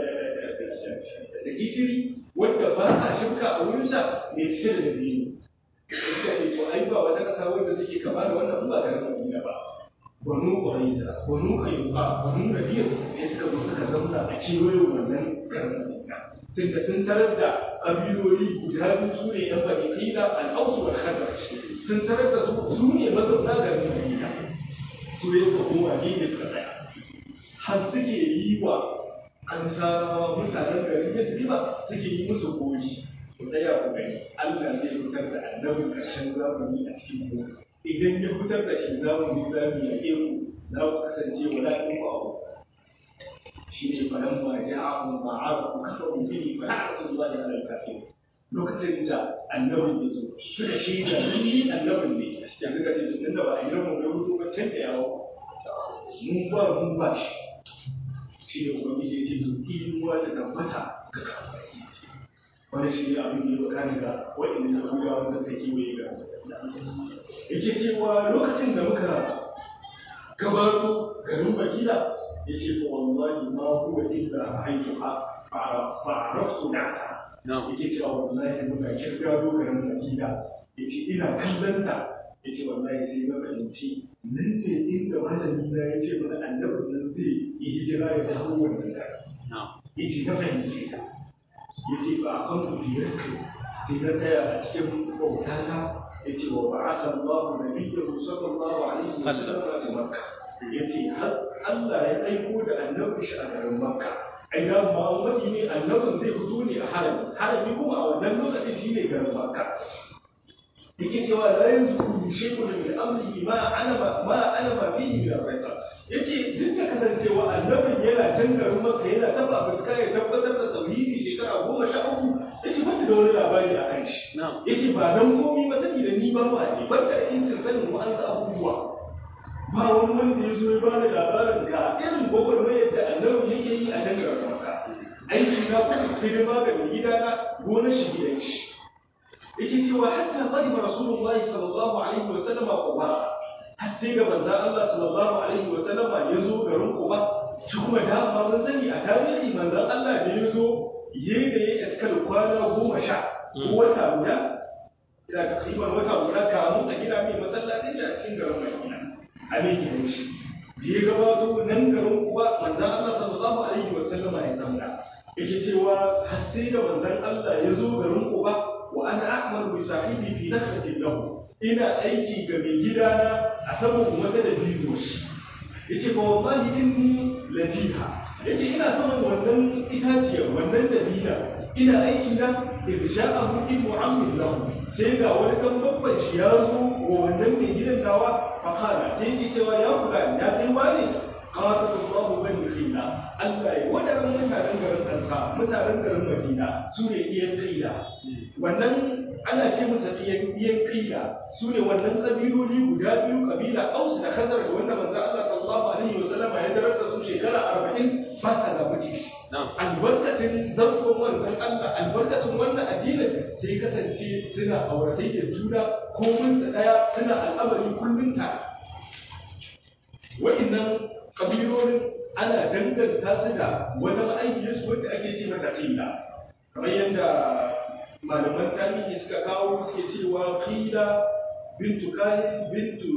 gishiri wanda ba a shirka a wurinsa mai cike da dabino. Suka ce to ai ba wata ƙasa wanda take kama da wannan ba garin Madina ba. Banu Quraiza, Banu Qaynuqa, Banu Nadir ne suka zo suka zauna a kewayen wannan garin Madina. Tunda sun tarar da ƙabiloli guda biyu su ne ‘yan Bani Qila, al-Aws wal Khazraj. Sun tarar da su ne mazauna garin Madina. Su ne suka koma gefe suka tsaya. Har suke yi wa Ansarawa mutanen garin Yasriba suke yi musu gori. Ku tsaya ku gani, Allah zai fitar da annabin ƙarshen zamani a cikin ku. Idan ya fitar da shi zamani yaƙe ku, za ku kasance wala'in ku a ku. Shi ne faran ma ja'ahum ma'aru kafaru bihi fa la'natullahi 'alal kafirin. Lokacin da annabin ya zo suka shaida ni annabin ne ya suka ce tunda ba a yi ramu da hutu ba can da yawo mun ba shi shi ne ubangiji ya ce to tsinuwa ta tabbata ga kafirai wani shi ne abin da ya baka ga waɗanda ta buga wanda suka kewaye ga yake cewa lokacin da muka gabato garin Madina ya ce fa wallahi ma huwa illa haytuha fa'araftu na'ta yake cewa wallahi muna kirga garin Madina yace ina kallanta yace wallahi sai na fahimci nan ne inda malami na yace mana annabin nan zai yi hijira ya dawo wannan gari yace na fahimce ta yace ba kan tafiyarka sai na tsaya a cikin bautata yace wa ba'atha Allahu nabiyyu sallallahu alaihi wasallam ila Makka yace har Allah ya aiko da annabi shi a garin Makka ai da Muhammad ne annabin zai fito ne a harami kuma a wannan lokacin shine garin Makka yake cewa la yanzu shay'un min amrihi ma alama fihi min al-fitra yace duk da kasancewa annabin yana can garin Makka yana tafa fitka ya tabbatar da tauhidi shekara 13 yace ban da wani labari akan shi yace ba dan komai ba saboda ni ba ne ban da intin sanin mu an sa abubuwa ba wani wanda ya zo ya bani labarin ga irin gwagwarmayar da annabi yake yi a can garin Makka aiki na kuma hidima ga mai gidana gonar shi gidan shi yake cewa hatta qadima rasulullahi sallallahu alaihi wa sallam Quba har sai ga manzon Allah sallallahu alaihi wa sallam ya zo garin Quba shi kuma da ba mun sani a tarihi manzon Allah da ya zo yayin da ya iskal kwana 10 ko wata guda da takriban wata guda kamun a gida mai masallaci a cikin garin Madina a mai gidan shi da ya gabato nan garin Quba manzon Allah sallallahu alaihi wa sallam ya zauna yake cewa har sai da manzon Allah ya zo garin Quba وأنا أعمل بصاحبي في نخلة له إنا أيكي جميل جدانا أسمى مثل بيدوش يجي والله إني لفيها يجي إنا سمى ونن إتاتيا ونن دبينا إنا أيكينا إذ جاءه ابن عم له سيدا ولكن بابا شيازو ونن من جدا دوا فقال سيدي توا يا فلان يا كيواني قاتل الله بني خينا Allah ya wadannan mutanen garin Ansa mutanen garin Madina su ne iyan kaida wannan ana ce musu iyan kaida su ne wannan kabiloli guda biyu kabila Aus da Khazraj wanda manzo Allah sallallahu alaihi wasallam ya darar da su shekara 40 ba ta da bace albarkatin zarfon wannan Allah albarkatin wannan addinin sai kasance suna auratayyar juna ko mun su daya suna al'amari kullun ta wa'annan kabilolin ana danganta su da wata ma'aikiyarsu wadda ake ce mata qila kamar yadda malaman tarihi suka kawo suke cewa qila bintu kahin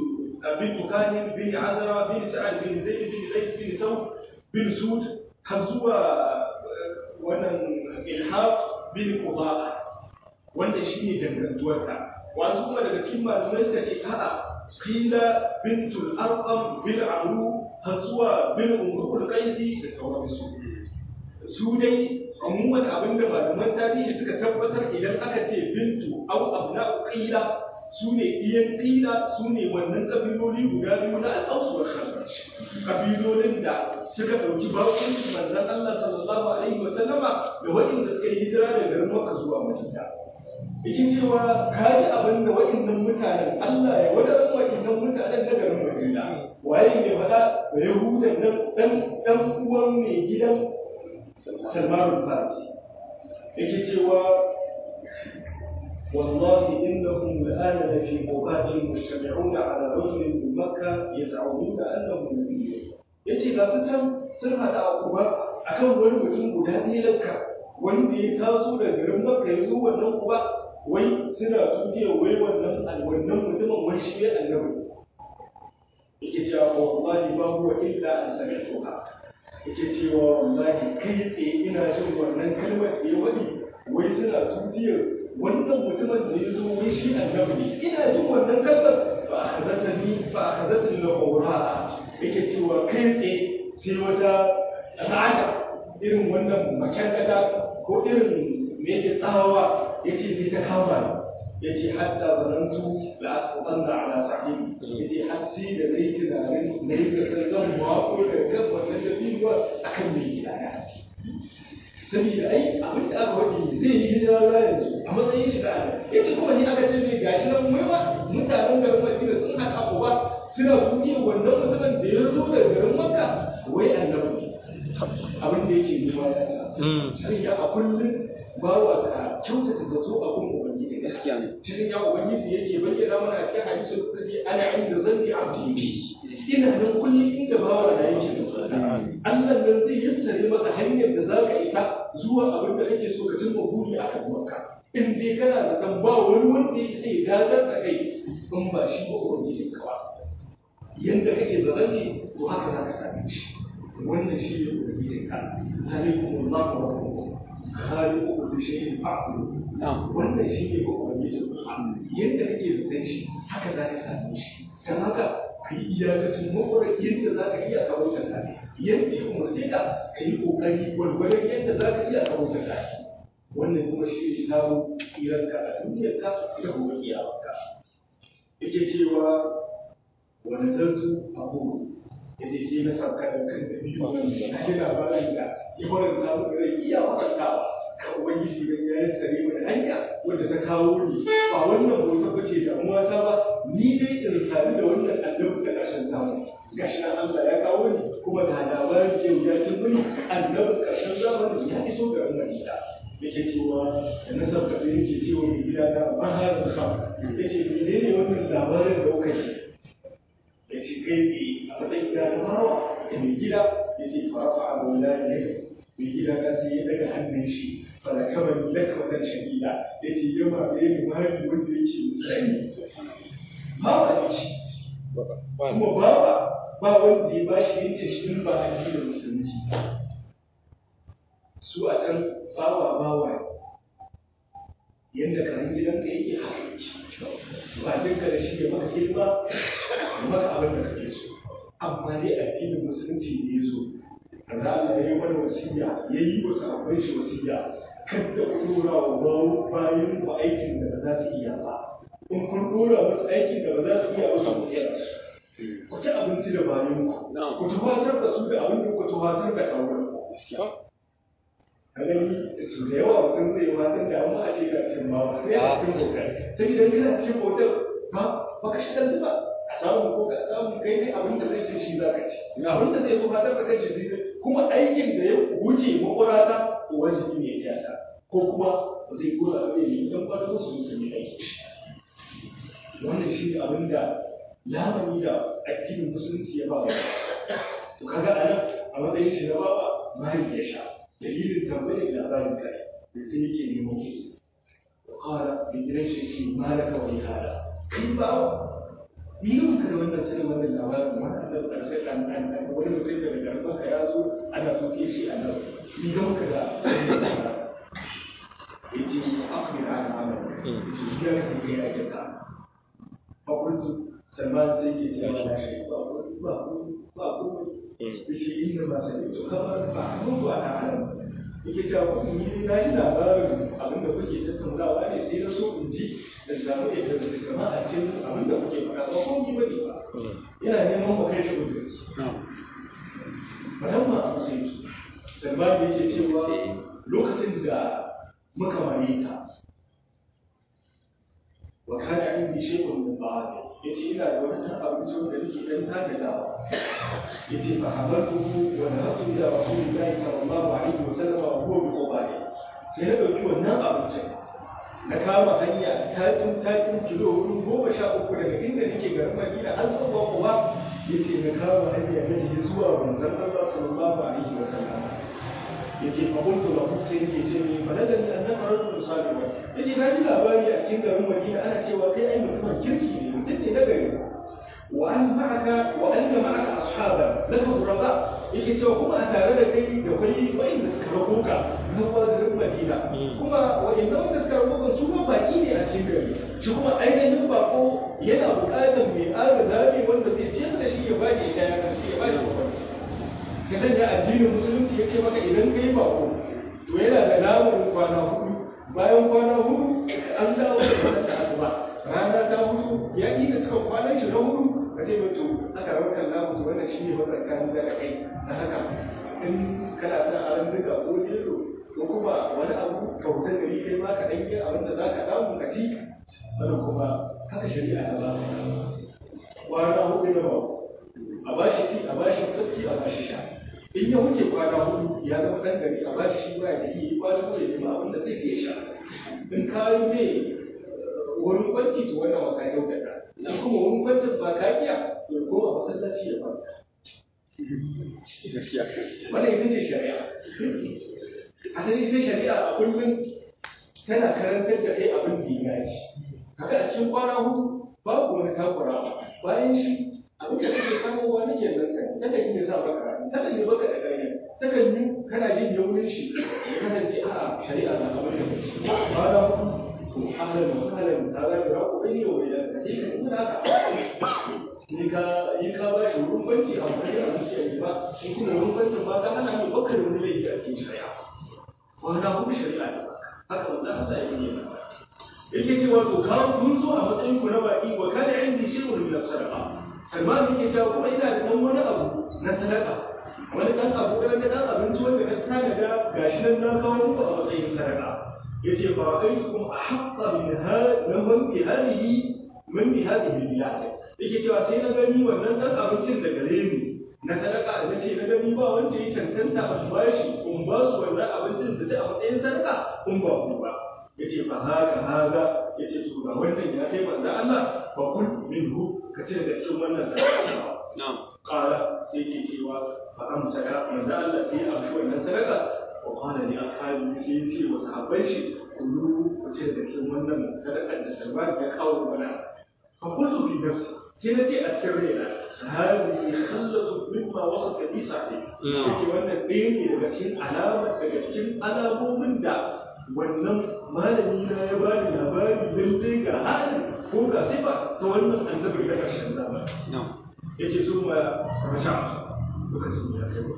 bin azra bin sa'ad bin zaid bin lais bin saud bin sud har zuwa wannan ilhaq bin qudaa wanda shine dangantuwarta wasu kuma daga cikin malamai suka ce a'a qila bintul arqam bil amru har zuwa bin umrul qaisi da sauransu su dai umuman abinda malaman tarihi suka tabbatar idan aka ce bintu aw abna'u qila su ne iyan qila su ne wannan kabiloli guda biyu na al-aws wa khazraj kabilolin da suka dauki bakin manzon Allah sallallahu alaihi wa sallama da waɗanda suka yi hijira daga garin Makka zuwa Madina yake cewa kaji abinda waɗannan mutanen Allah ya wadar waɗannan mutanen na garin Madina waye ne faɗa da Yahudan dan uwan mai gidan Salman al-Farisi yake cewa wallahi innahum la'ana fi qubatin mujtami'una ala rajulin min Makkah yas'aluna annahu nabiy yace ga su can sun hada a Quba akan wani mutum guda ɗaya lakka wanda ya taso daga garin Makka ya zo wannan Quba wai suna tutiya wai wannan mutumin wai shi ne annabi yake cewa wallahi ba huwa illa an sami'tuha yake cewa wallahi kai tsaye ina jin wannan kalmar da ya wadi wai suna tutiyar wannan mutumin da ya zo wai shi annabi ne ina jin wannan kalmar fa akhazatni al-awra'a yake cewa kai tsaye sai wata al'ada irin wannan makankata ko irin me yake tsawa yace sai ta kama ni yace hatta zanantu la asqutanna ala sahibi yace har sai da nayi tunanin nayi da zan mako da kan wannan dabiwa akan mai gidana saboda ai abin da aka wadi zai yi hijira yanzu a matsayin shi da yace kuma ni aka ce mai gashi nan mai ba mutanen garin Madina sun haka ko ba suna tuki wannan mutumin da ya zo daga garin Makka wai annabi abin da yake nema ya sa sai ya a kullum bawa ka kyautata da zo a gun ubangiji gaskiya ne cikin ya ubangiji yake bayyana mana a cikin hadisul qudsi ana inda zanni abdi bi ina nan kullum inda bawa da yake so Allah nan zai yassare maka hanyar da zaka isa zuwa abin da kake so ka cimma buri a rayuwarka in dai kana da san ba wani wanda zai gadar da kai in ba shi ba ubangiji kawa yanda kake zalunci to haka zaka same shi wannan shi ne ubangijin ka zalikum Allahu rabbukum khaliqu kulli shay'in fa'budu wannan shi ne ubangijin ka yanda kake zaton shi haka zaka same shi dan haka kai iyakacin makwara yadda zaka iya kawo ta yadda ya umarce ka kai kokari gwargwadon yadda zaka iya kawo ta wannan kuma shi ne samu iranka a duniyar ka da kuma kiyawarka yake cewa wani zartu a horo ya ce sai na sauka da kan da biyu na ji labarin da ya wani samu da rai iya wakantawa ka ubangiji don ya yi sare mana hanya wadda ta kawo ni ba wannan hoton ba ce damuwa ta ba ni dai in sami da wannan annabi da ƙarshen samu gashi nan Allah ya kawo ni kuma da labarin yau ya cin mini annabi ƙarshen zamani ya iso ga Madina yake cewa da na sauka sai yake cewa mai gida na mahar da sa yace menene wannan labarin da kuka ji ya ce kai ne a matsayin da bawa da mai gida ya ce farafa abu na ne mai gida na sai ya daga hannun shi fara kamar lakwatan shadida ya ce yamma da yin mahari wanda yake tsayi bawa ne shi kuma bawa ba wanda ya ba shi yancin shi in ba a da musulunci su a can bawa yadda karen gidanka yake haka ba jinka da shi ya maka girma maka abin da kake so amma dai addinin musulunci ne ya zo kaza Allah ya yi mana wasiya ya yi wa sahabbai shi wasiya kada ku dora wa bawo bayan ku aikin da ba za su iya ba in kun dora musu aikin da ba za su iya ba su mutiyar ku ci abinci da bayan ku tuhatar da su da abin da ku tuhatar da kawunan ku ka gani su da yawa mutum zai wasan da amma a ce ka cikin bawa sai a cikin bautar sai idan kana cikin bautar ba ka shigar ba a samu ko ka samu kai ne abin da zai ce shi za ka ci abin da zai so ka tabbata kai ce kuma aikin da ya wuce makwarata to wajibi ne ya ka ko kuma ba zai kora abin ne idan ba da su musulmi aiki wannan shi ne abin da lamani da addinin musulunci ya ba to kaga anan a matsayin shi na bawa mahaifi ya sha dalilin tambayar labarin kai da sai yake neman ki qala bi shi malaka wa hada kai bawa ni ka da wannan sanin wannan labarin wannan da karshe kan wani mutum daga garba ka ya zo ana tuke shi a nan ni ka da yace akhir an amal yace shi ya ka kai ake ka fa kuntu Salman sai ke cewa shi ba yace inda ba sai to kamar ba mun ba na alam yake cewa ku ni na ji labarin abin da kuke tattaunawa ne sai na so in ji da samu da tabbata sama a cikin abin da kuke faɗa ba kun yi bane ba ina neman mu kai shi uzuri falamma amsaytu Salman yake cewa lokacin da muka mare ta wa kana indi shay'un min ba'd yace ina da wani abinci wanda nake dan tagadawa yace fa habartuhu wa nahabtu ila rasulillahi sallallahu alaihi wasallam wa huwa bi qubali sai na dauki wannan abincin na kama hanya takin kilo 13 daga inda nake garin Madina har zuwa Quba yace na kama hanya na zuwa manzon Allah sallallahu alaihi wasallam yace fa kuntu lahu sai nake ce ni baladan annaka rajulun salih yace na ji labari a cikin garin Madina ana cewa kai ai mutumin kirki ne mutum ne na gari wa anta ma'aka ashaban laka quraba yake cewa kuma a tare da kai da kai wanda suka rako ka zuwa garin Madina kuma wanda suka rako ka su ma baki ne a cikin gari shi kuma ainihin bako yana buƙatar mai agaza ne wanda zai ce da shi ya bashi ya shaya karshe ya bashi bakwanci ka sanya addinin musulunci ya ce maka idan ka yi bako to yana da namun kwana 4 bayan kwana 4 an dawo da wannan asuba rana ta mutu ya ci da cikin kwanan shi na 4 ka ce mutu aka rawar kalla mutu wannan shi ne matsakanin da kai na haka in kana son a ran duka ko lero ko kuma wani abu ka wuta gari kai ma ka ɗan yi abin da za ka samu ka ci wannan kuma haka shari'a ta ba kwana 4 na ba a bashi ci a bashi tsaki a bashi sha in ya wuce kwana 4 ya ba shi ba ya yi kwana ko ya ma abin da zai ce sha in ka yi mai wurin kwanci to wannan ba ka kyautata in kuma wurin kwancin ba ka iya to koma masallaci ya kwanta wannan ita ce shari'a asali ita shari'a a kullum tana karantar da kai abin da ya dace haka a cikin kwana hudu babu wani takura bayan shi abin da kake samowa na yallanta ta kan yi sa maka ta kan yi baka da ƙarya ta kan yi kana jin yaunin shi ya kasance a shari'a na abin da kace kwana hudu to ahlan wa sahlan ta ga da ku ne wa idan ka je ka yi haka yi ka ba shi wurin banci a wani abin shi a yi ba shi kuma wurin bancin ba ta hana ni bakar wani laifi a cikin shari'a kwana hudu shari'a ta haka manzon Allah ya yi masa yake cewa to ka kun zo a matsayin ku na baki wa kana indi shay'un min as-sadaqa Salman yake cewa kuma ina da dan wani abu na sadaka wani dan abu da dan abinci wanda na tanada gashi nan na kawo muku a matsayin sadaka yace fa ra'aytukum ahqqa min hadhihi min hadhihi bilad yake cewa sai na gani wannan dan abincin da gare ni na sadaka da nace na gani ba wanda ya cancanta a bashi kun ba su wannan abincin su ci a matsayin sadaka kun ba ku ba yace fa haka yace to ga wannan ya kai manzo Allah fa kul minhu kace da cikin wannan sadaka na'am qala sai yake cewa fa amsaka manzo Allah sai ya amshi wannan sadaka wa qala li ashabi sai yace wa sahabbai shi kullu kace da cikin wannan sadaka da Salman ya kawo mana fa qultu fi nafsi sai nace a cikin raina hadi khallatu mimma wasata bi sahih yace wannan ɗaya ne daga cikin alamomin da wannan malami na ya bani labari lalle ga halin ko ga sifa ta wannan annabi na ƙarshen zamani yace su ma rasha lokacin da ya kai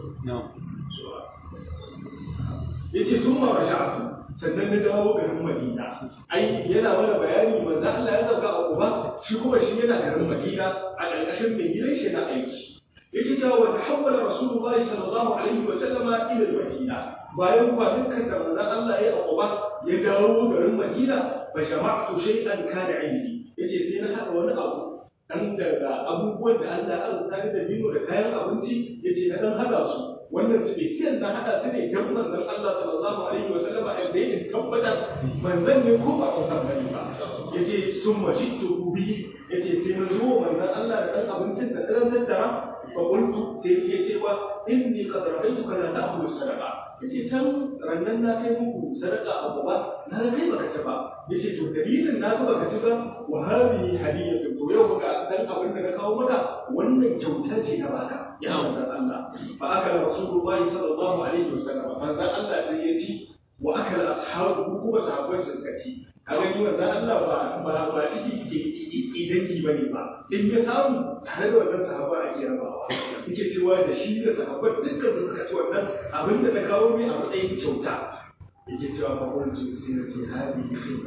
yace su ma rasha sannan na dawo garin Madina ai yana mana bayani manzo Allah ya sauka a Quba shi kuma shi yana garin Madina a ƙarƙashin mai gidan shi na aiki yake cewa wa tahawwala rasulullahi sallallahu alaihi wa sallama ila al-Madina bayan kwanukan da manzo Allah ya a Quba ya dawo garin Madina fa jama'tu shay'an kana indi yace sai na hada wani abu dan daga abubuwan da Allah ya arzuta da bino da kayan abinci yace na dan hada su wannan special na hada su ne dan manzon Allah sallallahu alaihi wa sallama da ya tabbatar manzon ne ko ba ko bane ba yace summa jittu bihi yace sai na zo manzon Allah da dan abincin da dan tattara fa qultu sai yace wa inni qad ra'aytuka la ta'kulu sadaqa yace can rannan na kai muku sadaka a gaba na kai baka ci ba yace to dalilin na ga baka ci ba wa hadhihi hadiyatu to yau ga dan abin da na kawo maka wannan kyauta ce na baka ya manzon Allah fa akala rasulullahi sallallahu alaihi wasallam manzon Allah sai ya ci wa akala ashabu kuma sahabbai suka ci kaga ni manzon Allah ba ciki ke dangi bane ba in ya samu tare da wannan sahaba ake rabawa yake cewa da shi da sahabbai dukkan su suka ci wannan abin da na kawo mai a matsayin kyauta yake cewa fa qultu sinati hadi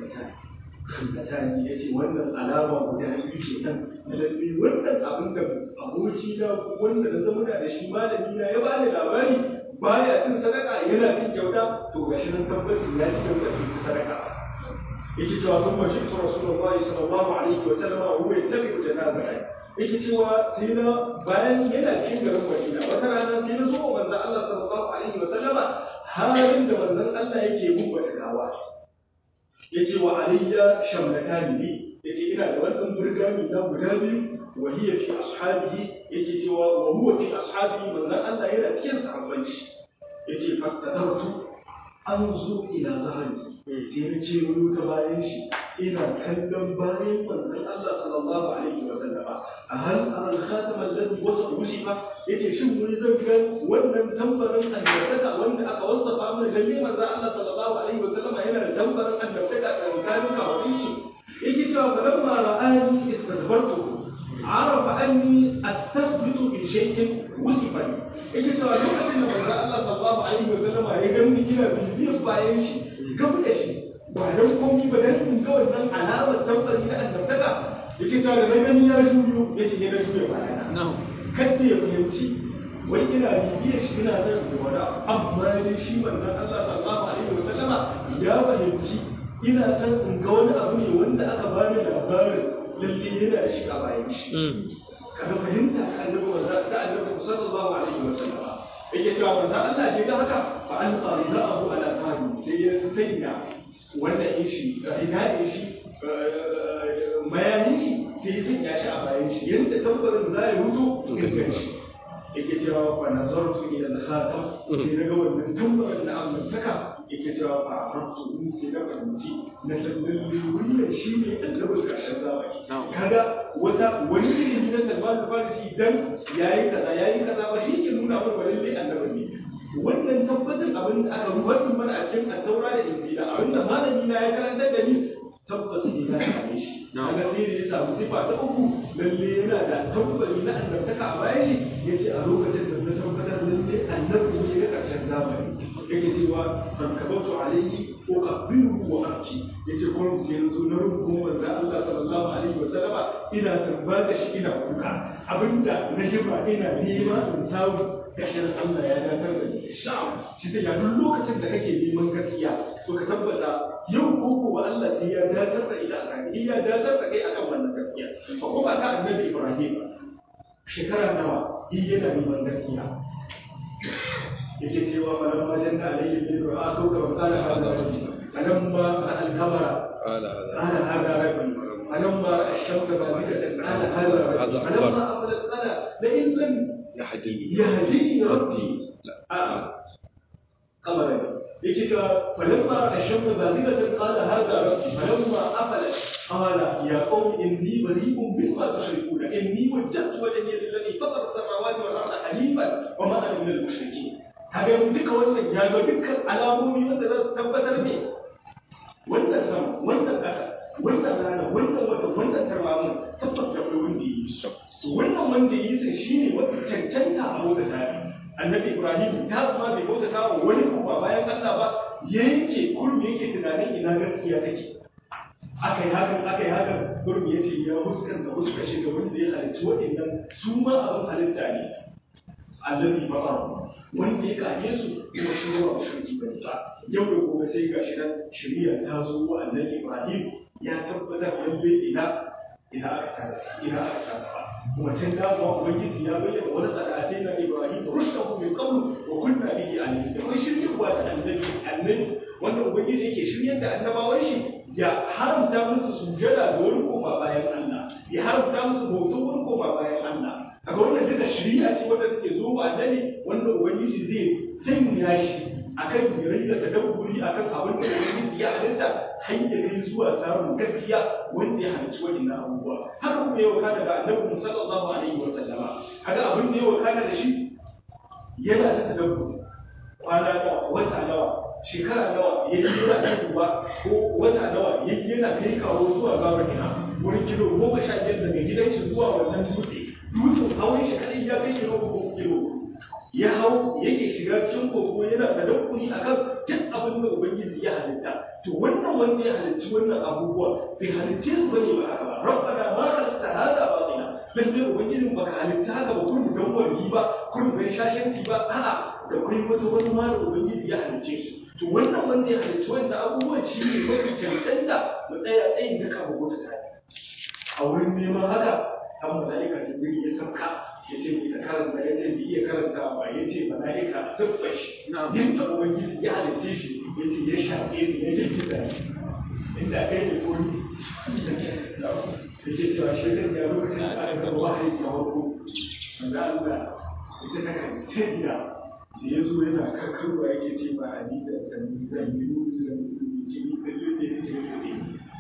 khillatani yace wannan alama guda biyu kenan lalle wannan abin da aboki da wanda na zama da shi malami na ya bani labari baya cin sadaka yana cin kyauta to gashi nan tabbacin ya ci kyauta cin sadaka yake cewa kuma shi rasulullahi sallallahu alaihi wa sallam huwa yattabi'u janazatan yake cewa sai na bayan yana cikin garin Madina wata rana sai na zo manzon Allah sallallahu alaihi wa sallama halin da manzon Allah yake bin wata gawa yace wa alayya shamlatani yace ina da wannan burgami na guda biyu wa hiya fi ashabihi yake cewa wa huwa fi ashabihi manzon Allah yana cikin sahabban shi yace fastadartu anzu ila zahri sai na ce wani ta bayan shi ina kallon bayan manzon Allah sallallahu alaihi wa sallama a hal aral khatam alladhi wasifa yace shin wani zan ga wannan tambarin annabtaka wanda aka wasafa mana lalle manzon Allah sallallahu alaihi wa sallama yana da tambarin annabtaka tsakanin kawai shi yake cewa falamma ra'ani istadbartu arafa anni astathbitu bi shay'in wasifa yake cewa lokacin da manzon Allah sallallahu alaihi wa sallama ya gani ina bibiyar bayan shi gaba da shi ba don komi ba don sun ga wannan alamar tabbari na annabtaka yake cewa da na gani ya shuyo yake ne na shuyo bayana kadda ya fahimci wai ina bibiyar shi ina son wani amma dai shi manzon Allah sallallahu alaihi wasallama ya fahimci ina son in ga wani abu ne wanda aka bani labarin lalle yana da shi a bayan shi kaga fahimta annabi sallallahu alaihi wasallama yake cewa manzo Allah ne ga haka fa an qaridahu ala sahabi sai ya sanya wannan shi hidayen shi mayanin shi sai ya sanya shi a bayan shi yanda tambarin za ya hutu gangan shi yake cewa fa nazartu ila al-khatam sai daga wannan tambarin na amsaka yake cewa fa araftu sai na fahimci na sabbin wannan shine annabin karshen zamani kaga wani ilimi na Salman al-Farisi dan yayi kaza ba shi ke nuna mana lalle annabi ne wannan tabbatar abin da aka rubuta mana a cikin at-Taura da Injila abin da malami na ya karanta da ni tabbas ne za ka same shi kaga sai da ya samu sifa ta uku lalle yana da tabbari na annabtaka a bayan shi yace a lokacin da na tabbatar lalle annabi ne ga karshen zamani yake cewa fankabatu alayhi ko kabiru wa abki yace kullum sai yanzu na rubu manzo Allah sallallahu alaihi wa sallama ina tambata shi ina kuka abinda na shiba ina nema in samu kashin Allah ya datar da ni shi sai ya duk lokacin da kake neman gaskiya to ka tabbata yau ko Allah sai ya datar da ita akan ya datar da kai akan wannan gaskiya ko ba ka annabi Ibrahim shekara nawa yana neman gaskiya yake cewa falamma janna alayhi bil ra'atu ka qala hada rabbi falamma al-qamara qala hada rabbi falamma ash-shamsa bazikatan qala hada rabbi falamma afalat qala la in lam yahdini rabbi qamara yake cewa falamma ash-shamsa bazikatan qala hada rabbi falamma afalat qala ya qawmi inni bari'un mimma tushrikuna inni wajjahtu wajhiya lilladhi fatara as-samawati wal arda hanifan wa ma ana minal mushrikeen kaga mu duka wannan ya ga dukkan alamomi wanda za su tabbatar ne wannan sama wannan ƙasa wannan rana wannan wata wannan tarmamin tabbas da kai wanda yi wannan wanda yi sai shine wanda cancanta a mota tare annabi Ibrahim ta zama bai bauta ta wani kuma bayan Allah ba yake kurmi yake tunanin ina gaskiya take akai hakan kurmi yace ya huska shi ga wanda ya halicci waɗannan su ma abin halitta ne annabi ba wanda ya kage su kuma shi ba shirki bane ba yau da gobe sai gashi nan shari'a ta zo wa annabi Ibrahim ya tabbatar lalle ina aka sa kuma can da ba ubangiji ya bayyana wani tsadatai na Ibrahim rushdahu min qabl wa kunna bihi alim da kai shirki kuwa ta annabi wanda ubangiji yake shiryar da annabawan shi ya haramta musu sujada da wani koma bayan Allah ya haramta musu bautar wani koma bayan Allah kaga wannan duka shari'a ce wanda take zo wa annabi wanda ubangiji zai sanya shi akan ya rika tadabburi akan abin da ubangiji ya halitta har ya kai zuwa samun gaskiya wanda ya halicci wannan abubuwa haka kuma yau kana da annabi sallallahu alaihi wa sallama kaga abin da yau kana da shi yana ta tadabburi kwana nawa wata nawa shekara nawa yayi yana duba ko wata nawa yayi yana kai kawo zuwa gabar ina wurin kilo 15 daga gidanci zuwa wannan dutsen hawan shi kadai ya kai kilo ya hau yake shiga cikin kogo yana da dakkuni akan duk abin da ubangiji ya halitta to wannan wanda ya halicci wannan abubuwa bai halicce su bane ba haka ba rabbana ma khalaqta hada batina lalle ubangiji baka halitta haka ba kun dan wargi ba kun bai shashanci ba a'a da kai wani ma da ubangiji ya halicce su to wannan wanda ya halicci wannan abubuwan shi ne mafi cancanta mu tsaya tsayin duka ba ko ta a wurin neman haka an mala'ika jibril ya sauka ya ce ni ka karanta ya ce ni iya karanta ba ya ce mala'ika siffar shi yadda ubangiji ya halice shi ya ce ya shafe ni ya ce kisa inda kai ne kori da ke cewa shi zai ya lokacin da aka gaba wahayi ta farko wanda Allah ya ce ta kan sai gida sai ya zo yana karkarwa yake ce ba hadisa zan yi jini da yadda ya ke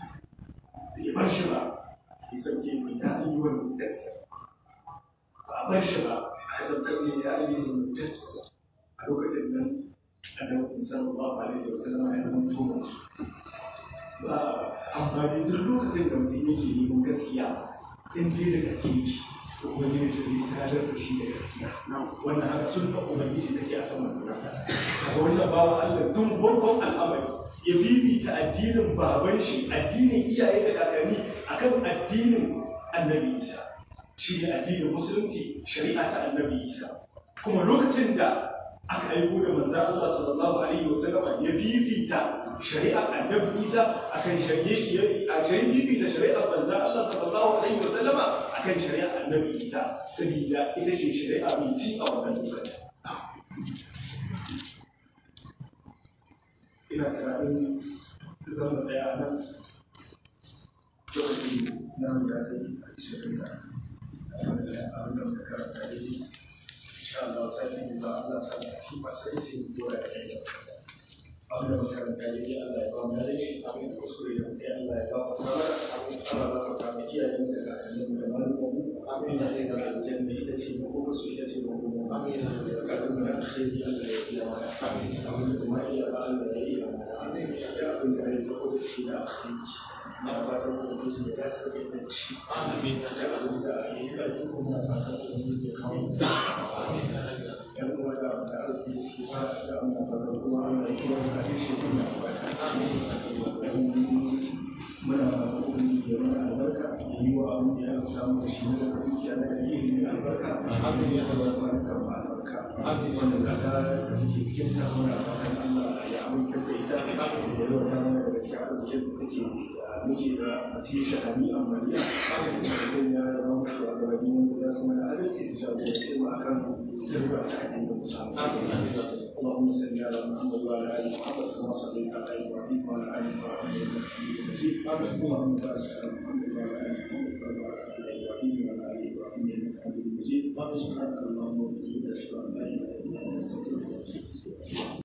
ya bar shi ba sai sauke mai ya yi wani mutarsa ba a bar shi ba a saukar mai ya yi wani mutarsa a lokacin nan annabi sallallahu alaihi wasallam ya zama tuma ba amma dai duk lokacin da mutum yake neman gaskiya in dai da gaske yake to ubangiji zai sadar da shi da gaskiya wannan har sunna ubangiji take a saman duniya kaga wannan bawa Allah tun farkon al'amari ya bibita addinin baban shi addinin iyaye da kakanni akan addinin annabi Isa shi ne addinin musulunci shari'a ta annabi Isa kuma lokacin da aka aiko da manzo Allah sallallahu alaihi wasallam ya bibita shari'a annabi Isa akan bibita shari'a manzo Allah sallallahu alaihi wasallam akan shari'a annabi Isa saboda ita ce shari'a mai ci a wannan lokacin ina tunanin zan tsaya a nan lokaci na da ta yi a cikin da abin da karanta da yi insha Allah sai da Allah sai a cikin masu sai mu dora da yi abin da makaranta da yi Allah ya ba mu da shi abin da kuskure da kai Allah ya ba mu abin da Allah ya ba mu iyayen da kakannin da malamu amin da sai da aljanna ita ce mu ko su ita ce mu amin da kakannin da alkhairi Allah ya yi mana amin abin da kuma iya ba Allah ya yi mana amin da abin da ya ko shi da alkhairi na fatan da su da ta da shi amin da abin da ya yi da kuma fatan da su da kawo amin da kuma da arziki shi ba da amma fatan kuma Allah ya yi mana shi kuma amin muna fatan da mana albarka yi wa abin da ya samu shi ne da dukiya da ilimi albarka abin ya samu albarka abin wanda kasa da take cikin ta muna fatan Allah ya aminta da ita da yawa ta mana daga cikin arzikin da take muke da mace shahani amaliya abin da zai ya zama shi a gaba ne da su mana adalci su jagoranci mu akan sirra ta addinin musamman اللهم صل على محمد وعلى ال محمد كما صليت على ابراهيم وعلى ال ابراهيم انك حميد مجيد اللهم بارك على محمد وعلى ال محمد كما باركت على ابراهيم وعلى ال ابراهيم انك حميد مجيد سبحانك اللهم وبحمدك اشهد ان لا اله